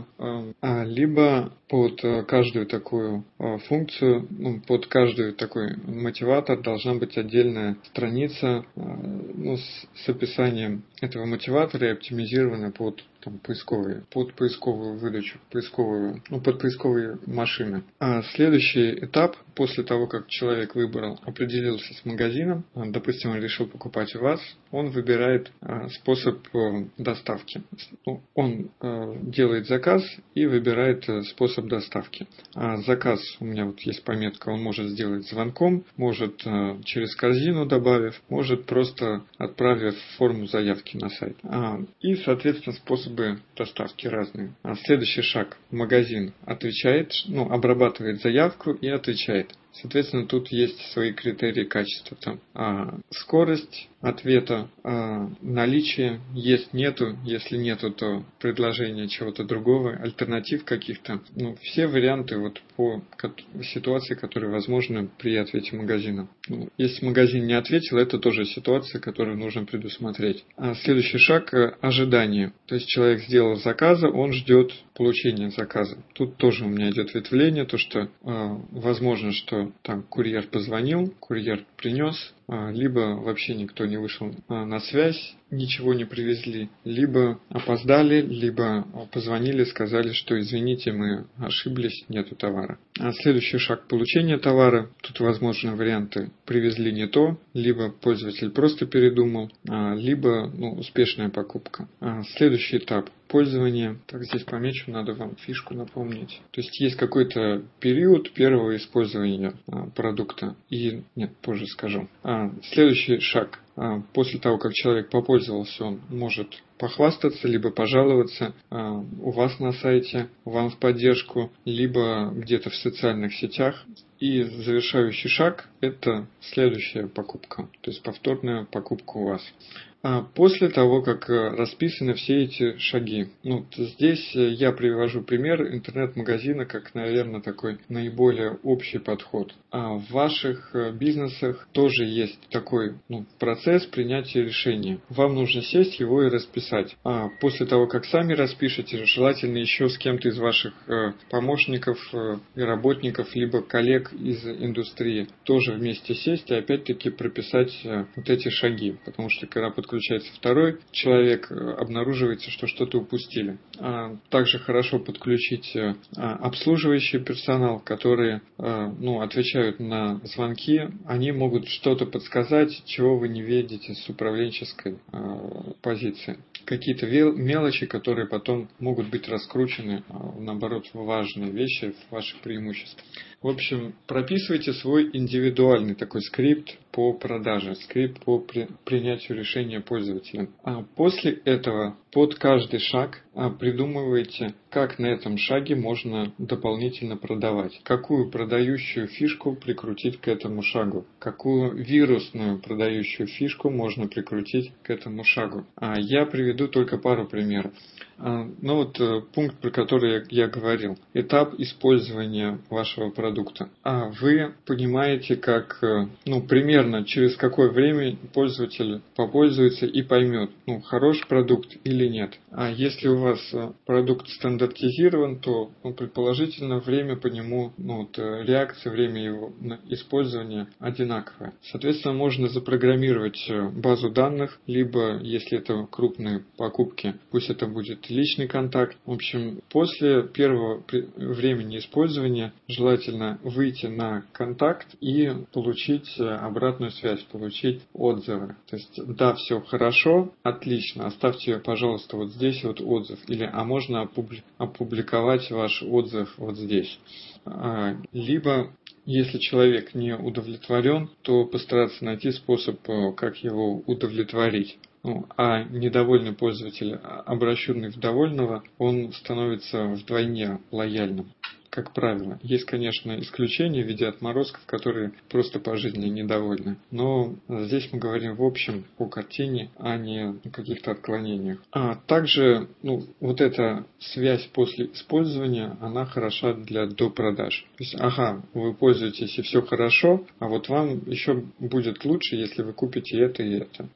либо под каждую такую функцию, ну, под каждый такой мотиватор должна быть отдельная страница ну, с, с описанием этого мотиватора и оптимизирована под там, поисковые, под поисковую выдачу, поисковую, ну, под поисковые машины. А следующий этап, после того, как человек выбрал, определился с магазином, допустим, он решил покупать у вас, он выбирает а, способ а, доставки. Ну, он а, делает заказ и выбирает а, способ доставки. А заказ, у меня вот есть пометка, он может сделать звонком, может а, через корзину добавив, может просто отправив форму заявки на сайт. А, и, соответственно, способы доставки разные. А следующий шаг. Магазин отвечает, ну, обрабатывает заявку и отвечает. Соответственно, тут есть свои критерии качества. Там, а, скорость ответа, а, наличие, есть, нету, если нету, то предложение чего-то другого, альтернатив каких-то. Ну, все варианты вот по ситуации, которые возможны при ответе магазина. Ну, если магазин не ответил, это тоже ситуация, которую нужно предусмотреть. А следующий шаг – ожидание. То есть человек сделал заказа, он ждет получения заказа. Тут тоже у меня идет ветвление, то что э, возможно, что там курьер позвонил, курьер принес, э, либо вообще никто не вышел э, на связь, ничего не привезли, либо опоздали, либо позвонили, сказали, что извините, мы ошиблись, нету товара. А следующий шаг получения товара, тут возможны варианты привезли не то, либо пользователь просто передумал, а, либо ну, успешная покупка. А следующий этап пользования, так здесь помечу, надо вам фишку напомнить. То есть есть какой-то период первого использования а, продукта, и нет, позже скажу. А, следующий шаг. После того, как человек попользовался, он может похвастаться, либо пожаловаться а, у вас на сайте, вам в поддержку, либо где-то в социальных сетях. И завершающий шаг – это следующая покупка, то есть повторная покупка у вас. А после того, как расписаны все эти шаги. Ну, здесь я привожу пример интернет-магазина как, наверное, такой наиболее общий подход. А в ваших бизнесах тоже есть такой ну, процесс принятия решения. Вам нужно сесть его и расписать. А после того, как сами распишете, желательно еще с кем-то из ваших помощников и работников, либо коллег из индустрии тоже вместе сесть и опять-таки прописать вот эти шаги. Потому что когда подключается второй человек, обнаруживается, что что-то упустили. А также хорошо подключить обслуживающий персонал, которые ну, отвечают на звонки. Они могут что-то подсказать, чего вы не видите с управленческой позиции. Какие-то мелочи, которые потом могут быть раскручены, наоборот, в важные вещи, в ваши преимущества. В общем, прописывайте свой индивидуальный такой скрипт по продаже, скрипт по при, принятию решения пользователя. А после этого под каждый шаг придумывайте, как на этом шаге можно дополнительно продавать, какую продающую фишку прикрутить к этому шагу, какую вирусную продающую фишку можно прикрутить к этому шагу. А я приведу только пару примеров. Ну вот пункт, про который я говорил. Этап использования вашего продукта. А вы понимаете, как, ну, примерно через какое время пользователь попользуется и поймет, ну, хороший продукт или нет. А если у вас продукт стандартизирован, то, ну, предположительно, время по нему, ну, вот, реакция, время его использования одинаковое. Соответственно, можно запрограммировать базу данных, либо, если это крупные покупки, пусть это будет личный контакт. В общем, после первого времени использования желательно выйти на контакт и получить обратную связь, получить отзывы. То есть, да, все хорошо, отлично, оставьте, пожалуйста, вот здесь вот отзыв. Или, а можно опубликовать ваш отзыв вот здесь. Либо, если человек не удовлетворен, то постараться найти способ, как его удовлетворить. Ну, а недовольный пользователь, обращенный в довольного, он становится вдвойне лояльным. Как правило. Есть, конечно, исключения в виде отморозков, которые просто по жизни недовольны. Но здесь мы говорим в общем о картине, а не о каких-то отклонениях. А также ну, вот эта связь после использования, она хороша для допродаж. То есть, ага, вы пользуетесь и все хорошо, а вот вам еще будет лучше, если вы купите это и это.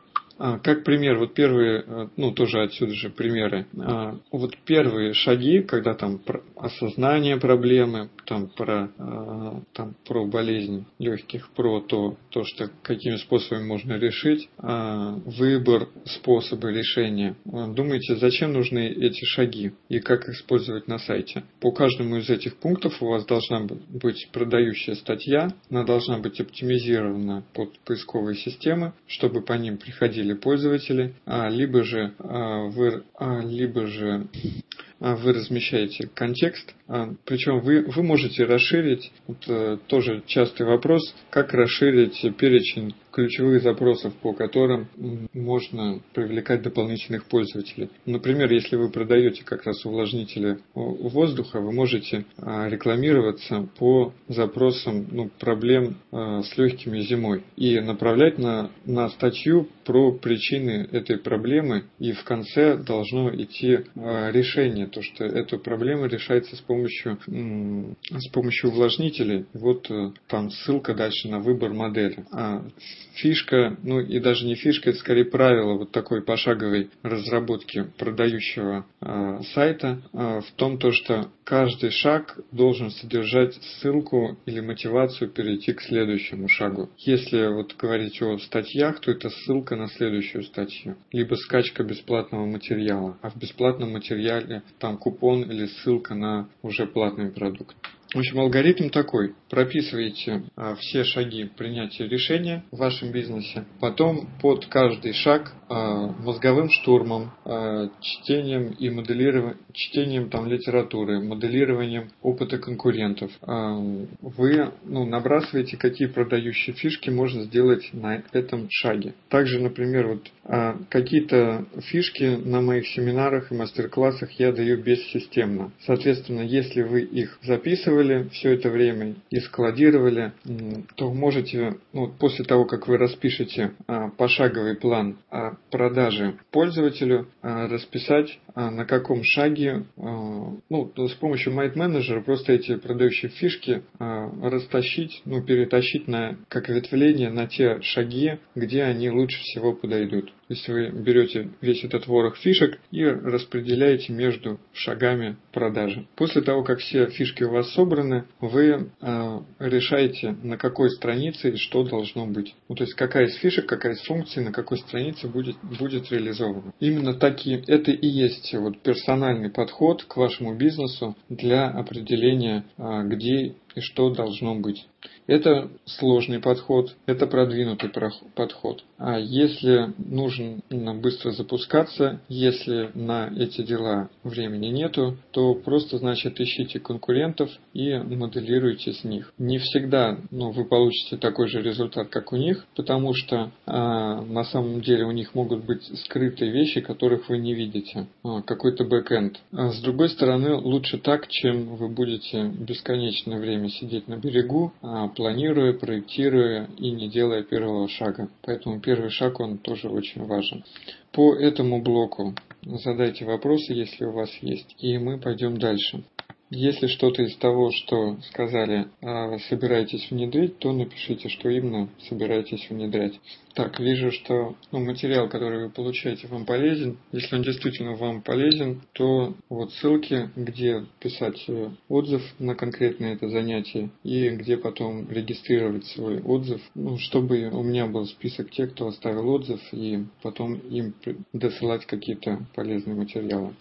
А, как пример, вот первые, ну тоже отсюда же примеры, а, вот первые шаги, когда там про осознание проблемы, там про, а, там про болезнь легких, про то, то, что какими способами можно решить, а, выбор способа решения. Думаете, зачем нужны эти шаги и как их использовать на сайте? По каждому из этих пунктов у вас должна быть продающая статья, она должна быть оптимизирована под поисковые системы, чтобы по ним приходили пользователи, а, либо же, а, вы, а, либо же а, вы размещаете контекст, а, причем вы, вы можете расширить, это тоже частый вопрос, как расширить перечень ключевых запросов, по которым можно привлекать дополнительных пользователей. Например, если вы продаете как раз увлажнители воздуха, вы можете а, рекламироваться по запросам ну, проблем а, с легкими зимой и направлять на, на статью про причины этой проблемы, и в конце должно идти а, решение, то что эта проблема решается с помощью, м, с помощью увлажнителей. Вот там ссылка дальше на выбор модели. А фишка, ну и даже не фишка, это скорее правило вот такой пошаговой разработки продающего э, сайта э, в том, то, что каждый шаг должен содержать ссылку или мотивацию перейти к следующему шагу. Если вот говорить о статьях, то это ссылка на следующую статью, либо скачка бесплатного материала, а в бесплатном материале там купон или ссылка на уже платный продукт. В общем, алгоритм такой. Прописываете а, все шаги принятия решения в вашем бизнесе. Потом под каждый шаг а, мозговым штурмом, а, чтением и моделированием, чтением там, литературы, моделированием опыта конкурентов. А, вы ну, набрасываете, какие продающие фишки можно сделать на этом шаге. Также, например, вот, а, какие-то фишки на моих семинарах и мастер-классах я даю бессистемно. Соответственно, если вы их записывали все это время и складировали, то можете, ну, после того, как вы распишете а, пошаговый план а, продажи пользователю, а, расписать, а, на каком шаге, а, ну, с помощью Mind Manager просто эти продающие фишки а, растащить, ну, перетащить на, как ветвление на те шаги, где они лучше всего подойдут. То есть вы берете весь этот ворох фишек и распределяете между шагами продажи. После того, как все фишки у вас собраны, вы э, решаете, на какой странице и что должно быть. Ну, то есть какая из фишек, какая из функций на какой странице будет, будет реализована. Именно такие, это и есть вот персональный подход к вашему бизнесу для определения, э, где и что должно быть. Это сложный подход, это продвинутый подход. А если нужно быстро запускаться, если на эти дела времени нету, то просто, значит, ищите конкурентов и моделируйте с них. Не всегда ну, вы получите такой же результат, как у них, потому что а, на самом деле у них могут быть скрытые вещи, которых вы не видите. А, какой-то бэкэнд. А с другой стороны, лучше так, чем вы будете бесконечное время сидеть на берегу, а, планируя, проектируя и не делая первого шага. Поэтому первый шаг, он тоже очень важен. По этому блоку задайте вопросы, если у вас есть, и мы пойдем дальше. Если что-то из того, что сказали, вы собираетесь внедрить, то напишите, что именно собираетесь внедрять. Так, вижу, что ну, материал, который вы получаете, вам полезен. Если он действительно вам полезен, то вот ссылки, где писать отзыв на конкретное это занятие и где потом регистрировать свой отзыв, ну, чтобы у меня был список тех, кто оставил отзыв, и потом им досылать какие-то полезные материалы.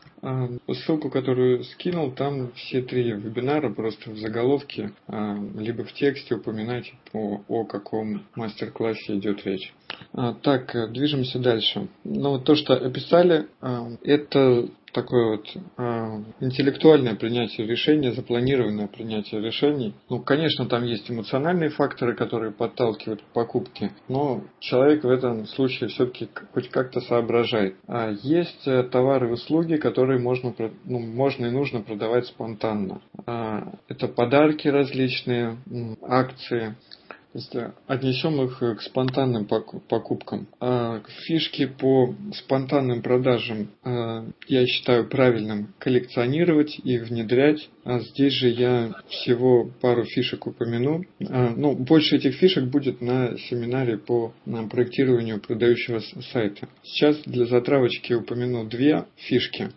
Ссылку, которую скинул, там все три вебинара просто в заголовке, либо в тексте упоминать, о, о каком мастер-классе идет речь. Так, движемся дальше. Ну, то, что описали, это такое вот э, интеллектуальное принятие решения, запланированное принятие решений. Ну, конечно, там есть эмоциональные факторы, которые подталкивают к покупке, но человек в этом случае все-таки хоть как-то соображает. А есть товары и услуги, которые можно, ну, можно и нужно продавать спонтанно. А, это подарки различные, акции. То есть отнесем их к спонтанным покупкам. А фишки по спонтанным продажам я считаю правильным коллекционировать и внедрять. А здесь же я всего пару фишек упомяну. Ну, больше этих фишек будет на семинаре по проектированию продающего сайта. Сейчас для затравочки упомяну две фишки.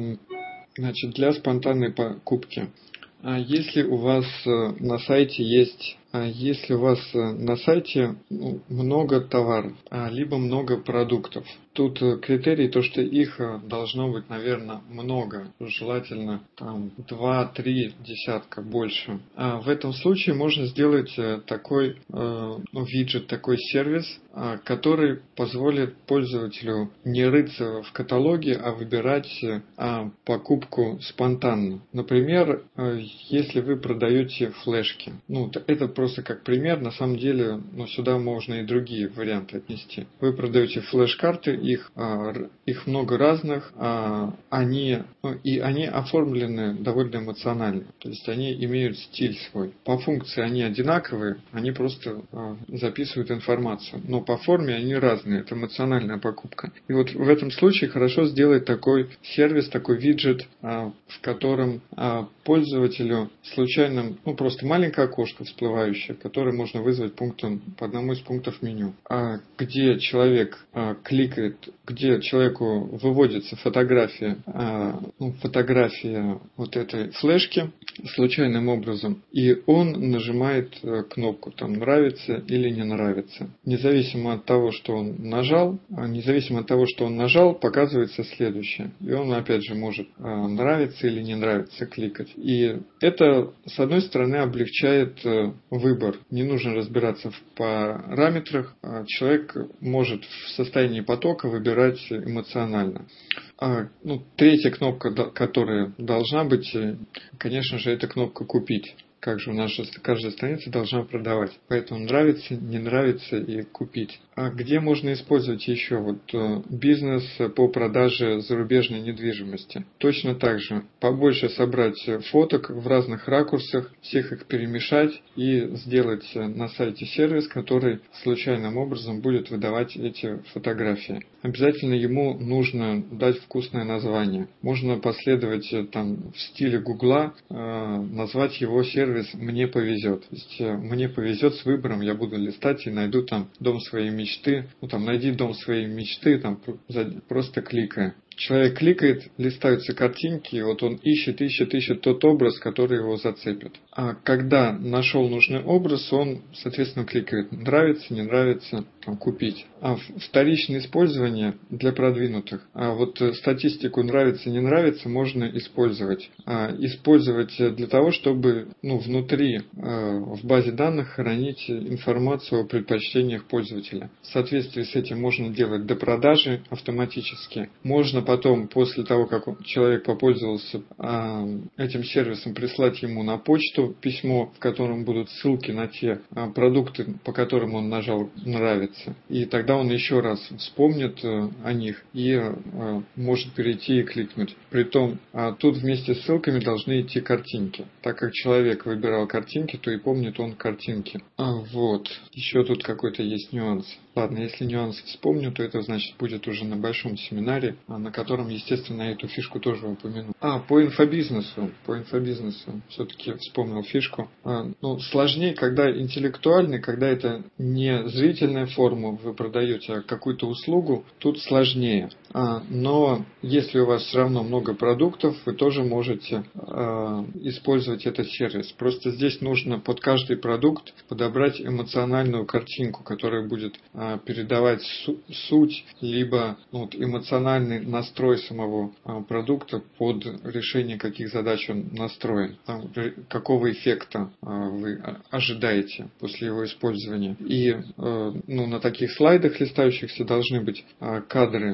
Значит, для спонтанной покупки. Если у вас на сайте есть Если у вас на сайте много товаров, либо много продуктов, тут критерий то, что их должно быть, наверное, много, желательно там два-три десятка, больше. А в этом случае можно сделать такой ну, виджет, такой сервис, который позволит пользователю не рыться в каталоге, а выбирать покупку спонтанно. Например, если вы продаете флешки, ну это просто Просто как пример, на самом деле, ну, сюда можно и другие варианты отнести. Вы продаете флеш-карты, их, их много разных, они, ну, и они оформлены довольно эмоционально. То есть они имеют стиль свой. По функции они одинаковые, они просто записывают информацию. Но по форме они разные, это эмоциональная покупка. И вот в этом случае хорошо сделать такой сервис, такой виджет, в котором пользователю случайно, ну просто маленькое окошко всплывающее, который можно вызвать пунктом по одному из пунктов меню, а где человек а, кликает, где человеку выводится фотография, а, ну, фотография вот этой флешки случайным образом, и он нажимает а, кнопку там нравится или не нравится. Независимо от того, что он нажал, а, независимо от того, что он нажал, показывается следующее, и он опять же может а, нравится или не нравится кликать. И это с одной стороны облегчает а, выбор. Не нужно разбираться в параметрах. Человек может в состоянии потока выбирать эмоционально. А, ну, третья кнопка, которая должна быть, конечно же, это кнопка «Купить». Как же у нас же каждая страница должна продавать. Поэтому нравится, не нравится и купить. А где можно использовать еще вот бизнес по продаже зарубежной недвижимости? Точно так же. Побольше собрать фоток в разных ракурсах, всех их перемешать и сделать на сайте сервис, который случайным образом будет выдавать эти фотографии. Обязательно ему нужно дать вкусное название. Можно последовать там в стиле Гугла, э, назвать его сервис «Мне повезет». То есть мне повезет с выбором, я буду листать и найду там дом своей мечты. Ну там найди дом своей мечты, там просто кликая. Человек кликает, листаются картинки, и вот он ищет, ищет, ищет тот образ, который его зацепит. А когда нашел нужный образ, он, соответственно, кликает «нравится», «не нравится», там, «купить». А вторичное использование для продвинутых. А вот статистику «нравится», «не нравится» можно использовать. А использовать для того, чтобы ну, внутри, в базе данных хранить информацию о предпочтениях пользователя. В соответствии с этим можно делать допродажи автоматически. Можно потом, после того, как человек попользовался а, этим сервисом, прислать ему на почту письмо, в котором будут ссылки на те а, продукты, по которым он нажал «нравится». И тогда он еще раз вспомнит а, о них и а, может перейти и кликнуть. Притом, а, тут вместе с ссылками должны идти картинки. Так как человек выбирал картинки, то и помнит он картинки. А, вот. Еще тут какой-то есть нюанс. Ладно, если нюанс вспомню, то это значит будет уже на большом семинаре, на котором, естественно, эту фишку тоже упомяну. А, по инфобизнесу. По инфобизнесу. Все-таки вспомнил фишку. А, ну, сложнее, когда интеллектуальный, когда это не зрительная форма, вы продаете, а какую-то услугу, тут сложнее. А, но если у вас все равно много продуктов, вы тоже можете а, использовать этот сервис. Просто здесь нужно под каждый продукт подобрать эмоциональную картинку, которая будет а, передавать су- суть, либо ну, вот, эмоциональный настрой самого а, продукта под решение каких задач он настроен, там, какого эффекта а, вы ожидаете после его использования. И а, ну, на таких слайдах листающихся должны быть а, кадры, должны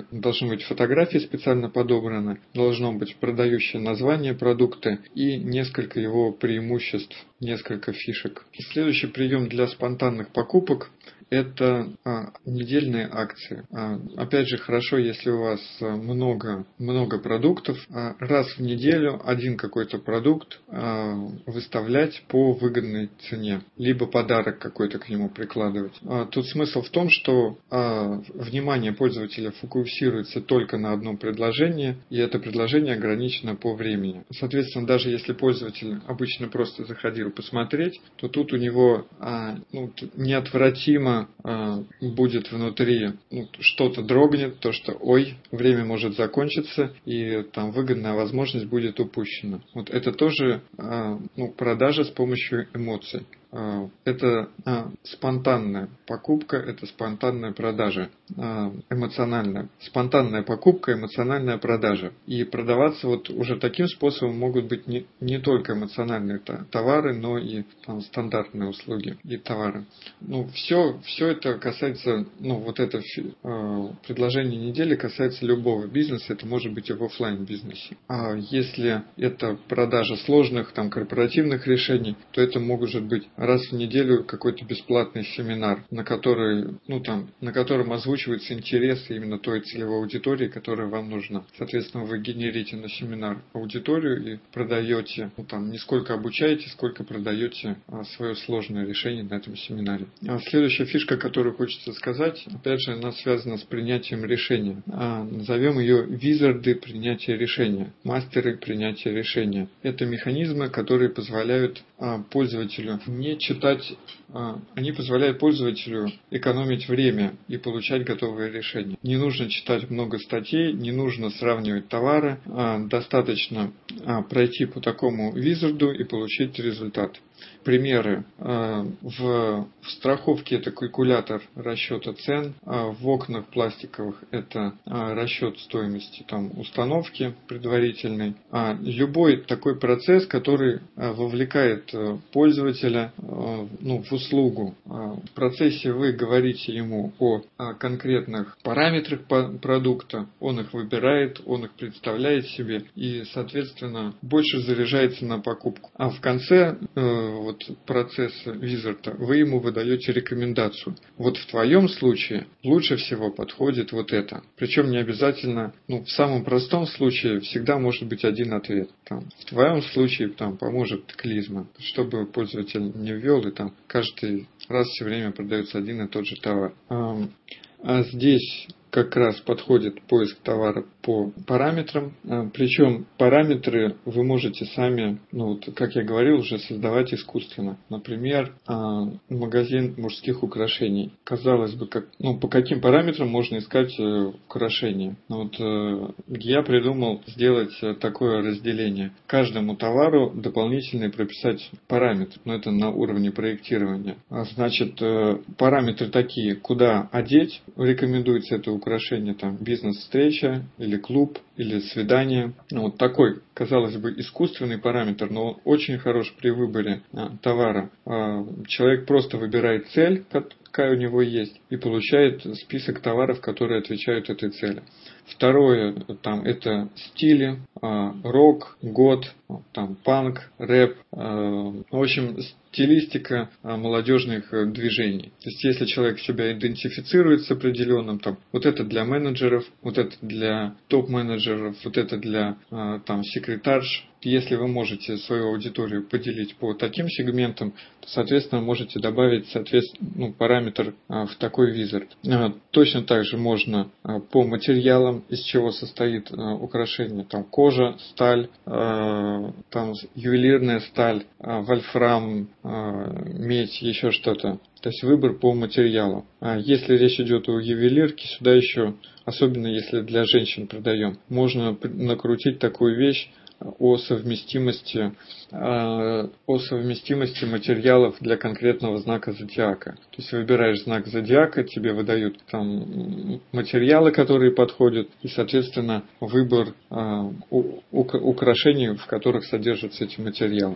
быть фотографии специально подобраны, должно быть продающее название продукта и несколько его преимуществ, несколько фишек. Следующий прием для спонтанных покупок – это а, недельные акции. А, опять же, хорошо, если у вас много, много продуктов, а, раз в неделю один какой-то продукт а, выставлять по выгодной цене, либо подарок какой-то к нему прикладывать. А, тут смысл в том, что а, внимание пользователя фокусируется только на одном предложении, и это предложение ограничено по времени. Соответственно, даже если пользователь обычно просто заходил посмотреть, то тут у него а, ну, неотвратимо будет внутри, ну, что-то дрогнет, то что ой, время может закончиться и там выгодная возможность будет упущена. Вот это тоже ну, продажа с помощью эмоций. Это спонтанная покупка, это спонтанная продажа, эмоциональная. Спонтанная покупка, эмоциональная продажа. И продаваться вот уже таким способом могут быть не, не только эмоциональные товары, но и там, стандартные услуги и товары. Ну, все, все это касается, ну, вот это предложение недели касается любого бизнеса, это может быть и в офлайн бизнесе. А если это продажа сложных там корпоративных решений, то это может быть раз в неделю какой-то бесплатный семинар, на который, ну, там, на котором озвучиваются интересы именно той целевой аудитории, которая вам нужна. Соответственно, вы генерите на семинар аудиторию и продаете, ну, там, не сколько обучаете, сколько продаете а, свое сложное решение на этом семинаре. А следующая фишка, которую хочется сказать, опять же, она связана с принятием решения. А, назовем ее визарды принятия решения, мастеры принятия решения. Это механизмы, которые позволяют а, пользователю не читать, они позволяют пользователю экономить время и получать готовые решения. Не нужно читать много статей, не нужно сравнивать товары, достаточно пройти по такому визарду и получить результат. Примеры. В страховке это калькулятор расчета цен, в окнах пластиковых это расчет стоимости там, установки предварительной. Любой такой процесс, который вовлекает пользователя ну, в услугу. В процессе вы говорите ему о конкретных параметрах продукта, он их выбирает, он их представляет себе и, соответственно, больше заряжается на покупку. А в конце вот, процесса визарда вы ему выдаете рекомендацию. Вот в твоем случае лучше всего подходит вот это. Причем не обязательно, ну, в самом простом случае всегда может быть один ответ. Там, в твоем случае там, поможет клизма, чтобы пользователь не ввел и там каждый раз все время продается один и тот же товар. А здесь как раз подходит поиск товара по параметрам. Причем параметры вы можете сами, ну вот, как я говорил, уже создавать искусственно. Например, магазин мужских украшений. Казалось бы, как, ну, по каким параметрам можно искать украшения. Вот, я придумал сделать такое разделение. Каждому товару дополнительно прописать параметр. Но это на уровне проектирования. Значит, параметры такие, куда одеть, рекомендуется это украшение, там, бизнес-встреча или клуб, или свидание. Ну, вот такой, казалось бы, искусственный параметр, но он очень хорош при выборе а, товара. А, человек просто выбирает цель, какая у него есть, и получает список товаров, которые отвечают этой цели. Второе, там, это стили, а, рок, год, там, панк, рэп, а, в общем, стилистика а, молодежных движений. То есть, если человек себя идентифицирует с определенным, там, вот это для менеджеров, вот это для топ-менеджеров, вот это для а, там, секретарш. Если вы можете свою аудиторию поделить по таким сегментам, то, соответственно, можете добавить соответственно, ну, параметр а, в такой визард. А, точно так же можно а, по материалам, из чего состоит а, украшение. Там кожа, сталь, а, там ювелирная сталь, а, вольфрам, а, медь, еще что-то. То есть выбор по материалу. А если речь идет о ювелирке, сюда еще, особенно если для женщин продаем, можно накрутить такую вещь, о совместимости, о совместимости материалов для конкретного знака зодиака. То есть выбираешь знак зодиака, тебе выдают там материалы, которые подходят, и, соответственно, выбор украшений, в которых содержатся эти материалы.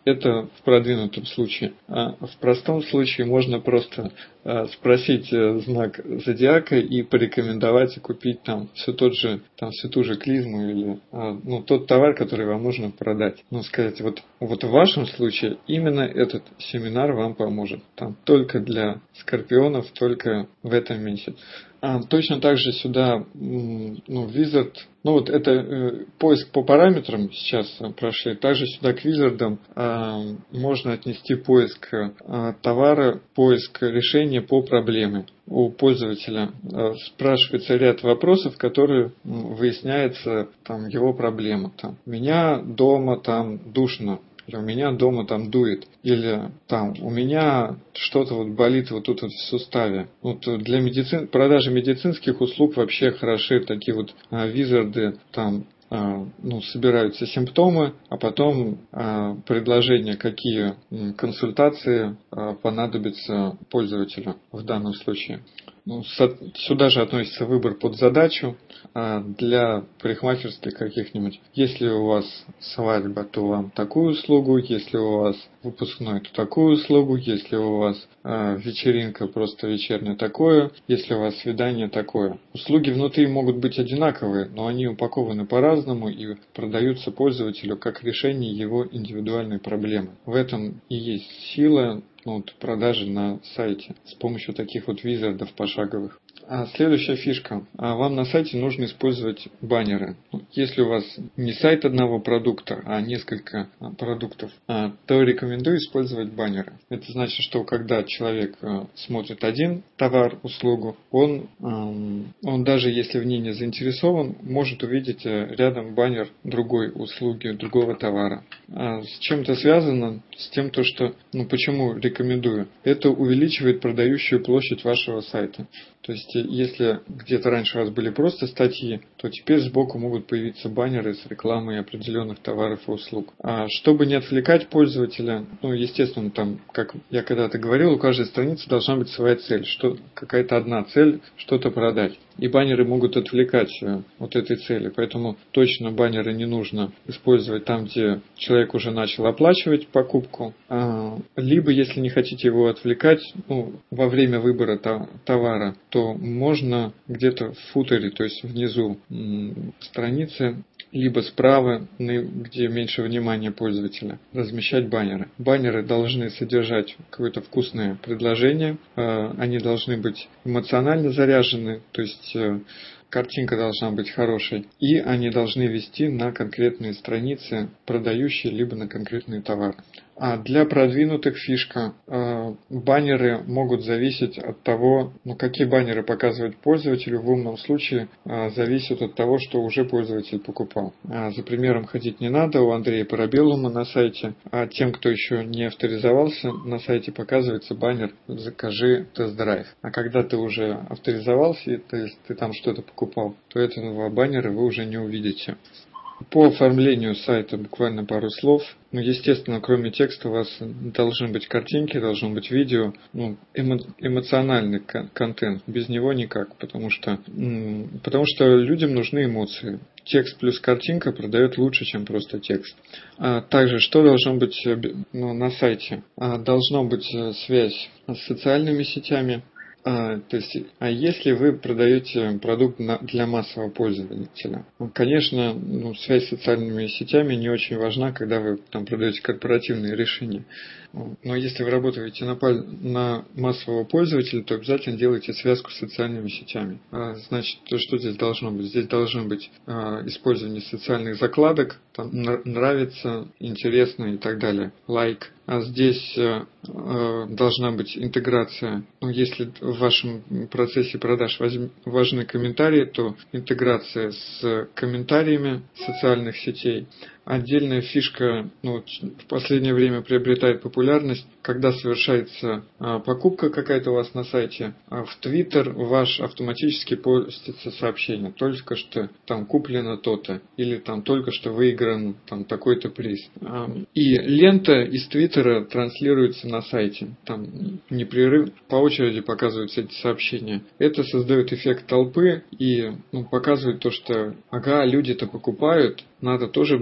Это в продвинутом случае. А в простом случае можно просто а, спросить а, знак зодиака и порекомендовать и купить там все тот же, там всю ту же клизму или а, ну, тот товар, который вам нужно продать. Ну, сказать, вот, вот в вашем случае именно этот семинар вам поможет. Там только для скорпионов, только в этом месяце. А, точно так же сюда, ну, Wizard, ну вот это э, поиск по параметрам сейчас э, прошли, также сюда к Wizard э, можно отнести поиск э, товара, поиск решения по проблеме. У пользователя э, спрашивается ряд вопросов, которые э, выясняется там его проблема. Там, у меня дома там душно. Или у меня дома там дует, или там у меня что-то вот болит вот тут вот в суставе. Вот для медицин, продажи медицинских услуг вообще хороши такие вот а, визарды, там а, ну, собираются симптомы, а потом а, предложения, какие м, консультации а, понадобятся пользователю в данном случае. Ну, сюда же относится выбор под задачу а, для парикмахерских каких-нибудь. Если у вас свадьба, то вам такую услугу, если у вас выпускной, то такую услугу, если у вас а, вечеринка, просто вечерняя, такое, если у вас свидание, такое. Услуги внутри могут быть одинаковые, но они упакованы по-разному и продаются пользователю как решение его индивидуальной проблемы. В этом и есть сила ну, вот, продажи на сайте с помощью таких вот визардов пошаговых. А следующая фишка. А вам на сайте нужно использовать баннеры. Если у вас не сайт одного продукта, а несколько продуктов, то рекомендую использовать баннеры. Это значит, что когда человек смотрит один товар, услугу, он, он даже если в ней не заинтересован, может увидеть рядом баннер другой услуги, другого товара. А с чем это связано? С тем, то, что, ну почему рекомендую? Это увеличивает продающую площадь вашего сайта. То есть, если где-то раньше у вас были просто статьи, то теперь сбоку могут появиться баннеры с рекламой определенных товаров и услуг. А чтобы не отвлекать пользователя, ну, естественно, там, как я когда-то говорил, у каждой страницы должна быть своя цель, что, какая-то одна цель, что-то продать. И баннеры могут отвлекать от этой цели, поэтому точно баннеры не нужно использовать там, где человек уже начал оплачивать покупку. Либо, если не хотите его отвлекать, ну, во время выбора товара, то можно где-то в футере, то есть внизу страницы, либо справа, где меньше внимания пользователя, размещать баннеры. Баннеры должны содержать какое-то вкусное предложение, они должны быть эмоционально заряжены, то есть картинка должна быть хорошей, и они должны вести на конкретные страницы, продающие, либо на конкретные товары. А для продвинутых фишка, э, баннеры могут зависеть от того, ну, какие баннеры показывать пользователю, в умном случае э, зависит от того, что уже пользователь покупал. А за примером ходить не надо, у Андрея Парабеллума на сайте, а тем, кто еще не авторизовался, на сайте показывается баннер «Закажи тест-драйв». А когда ты уже авторизовался, то есть ты там что-то покупал, то этого баннера вы уже не увидите. По оформлению сайта буквально пару слов. Ну, естественно, кроме текста у вас должны быть картинки, должно быть видео, ну, эмо- эмоциональный кон- контент. Без него никак, потому что, м- потому что людям нужны эмоции. Текст плюс картинка продает лучше, чем просто текст. А также, что должно быть ну, на сайте? А, должна быть связь с социальными сетями. А, то есть, а если вы продаете продукт на, для массового пользователя, ну, конечно, ну, связь с социальными сетями не очень важна, когда вы там продаете корпоративные решения. Но если вы работаете на, на массового пользователя, то обязательно делайте связку с социальными сетями. А, значит, то, что здесь должно быть? Здесь должно быть а, использование социальных закладок, там, нравится, интересно и так далее, лайк. А здесь э, должна быть интеграция. Ну, если в вашем процессе продаж важны комментарии, то интеграция с комментариями социальных сетей. Отдельная фишка ну, в последнее время приобретает популярность, когда совершается а, покупка какая-то у вас на сайте, а в Twitter ваш автоматически постится сообщение, только что там куплено то-то, или там только что выигран там такой-то приз. А, и лента из Твиттера транслируется на сайте, там непрерывно по очереди показываются эти сообщения. Это создает эффект толпы и ну, показывает то, что ага, люди-то покупают, надо тоже брать.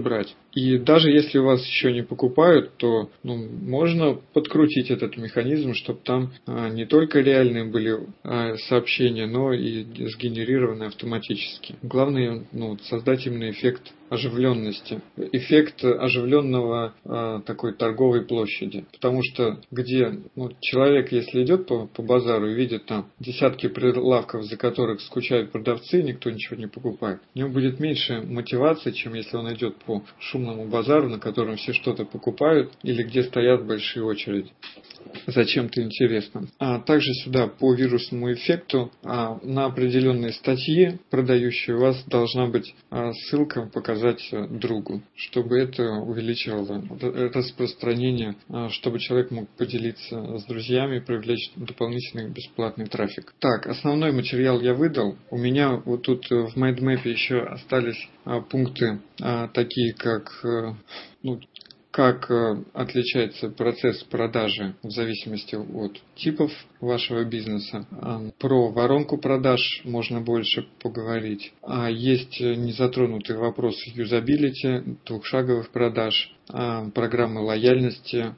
И даже если у вас еще не покупают, то ну, можно подкрутить этот механизм, чтобы там а, не только реальные были а, сообщения, но и сгенерированы автоматически. Главное ну, создать именно эффект оживленности, эффект оживленного а, такой торговой площади. Потому что где ну, человек, если идет по, по базару и видит там десятки прилавков, за которых скучают продавцы, никто ничего не покупает, у него будет меньше мотивации, чем если он идет по шумному базару, на котором все что-то покупают, или где стоят большие очереди. Зачем-то интересно. А также сюда по вирусному эффекту а, на определенные статьи, продающие у вас, должна быть а, ссылка показать другу, чтобы это увеличивало распространение, а, чтобы человек мог поделиться с друзьями, привлечь дополнительный бесплатный трафик. Так, основной материал я выдал. У меня вот тут в майндмэпе еще остались а, пункты а, такие, как а, ну, как отличается процесс продажи в зависимости от типов вашего бизнеса. Про воронку продаж можно больше поговорить. А есть незатронутый вопрос юзабилити, двухшаговых продаж, программы лояльности,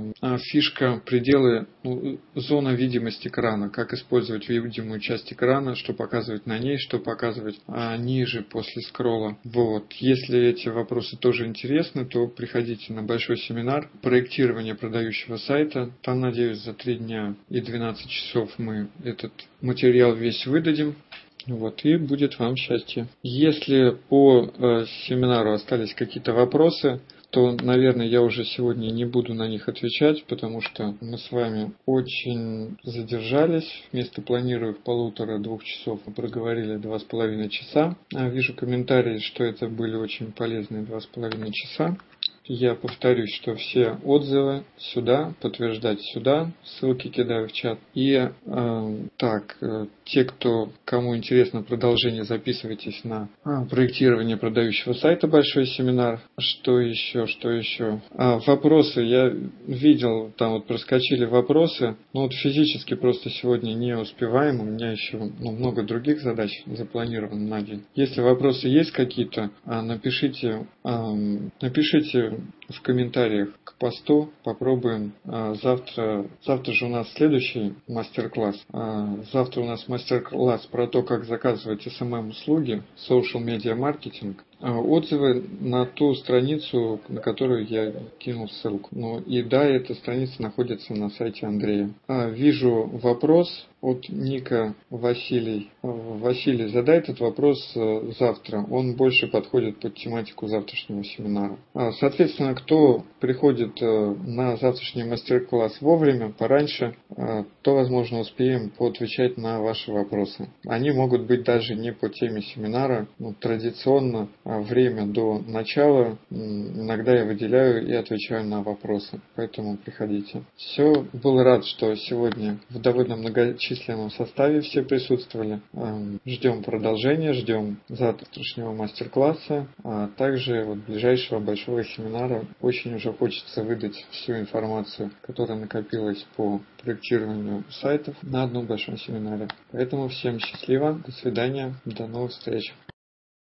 фишка, пределы, ну, зона видимости экрана, как использовать видимую часть экрана, что показывать на ней, что показывать а, ниже после скролла. Вот. Если эти вопросы тоже интересны, то приходите на большой семинар проектирования продающего сайта. Там, надеюсь, за три дня и двенадцать часов мы этот материал весь выдадим. Вот, и будет вам счастье. Если по э, семинару остались какие-то вопросы, то, наверное, я уже сегодня не буду на них отвечать, потому что мы с вами очень задержались. Вместо планируемых полутора-двух часов мы проговорили два с половиной часа. Вижу комментарии, что это были очень полезные два с половиной часа. Я повторюсь, что все отзывы сюда, подтверждать сюда, ссылки кидаю в чат. И э, так, э, те, кто, кому интересно продолжение, записывайтесь на а, проектирование продающего сайта, большой семинар. Что еще, что еще? А, вопросы, я видел, там вот проскочили вопросы, но вот физически просто сегодня не успеваем, у меня еще ну, много других задач запланировано на день. Если вопросы есть какие-то, а, напишите, а, напишите в комментариях к посту, попробуем а, завтра. Завтра же у нас следующий мастер-класс. А, завтра у нас мастер-класс про то, как заказывать эс эм эм-услуги, social media маркетинг. А, отзывы на ту страницу, на которую я кинул ссылку. Ну и да, эта страница находится на сайте Андрея. А, вижу вопрос от Ника Василий. Василий, задай этот вопрос завтра. Он больше подходит под тематику завтрашнего семинара. Соответственно, кто приходит на завтрашний мастер-класс вовремя, пораньше, то, возможно, успеем поотвечать на ваши вопросы. Они могут быть даже не по теме семинара. Ну, традиционно время до начала иногда я выделяю и отвечаю на вопросы. Поэтому приходите. Все, был рад, что сегодня в довольно многочисленном численном составе все присутствовали. Ждем продолжения, ждем завтрашнего мастер-класса, а также вот ближайшего большого семинара. Очень уже хочется выдать всю информацию, которая накопилась по проектированию сайтов на одном большом семинаре. Поэтому всем счастливо, до свидания, до новых встреч.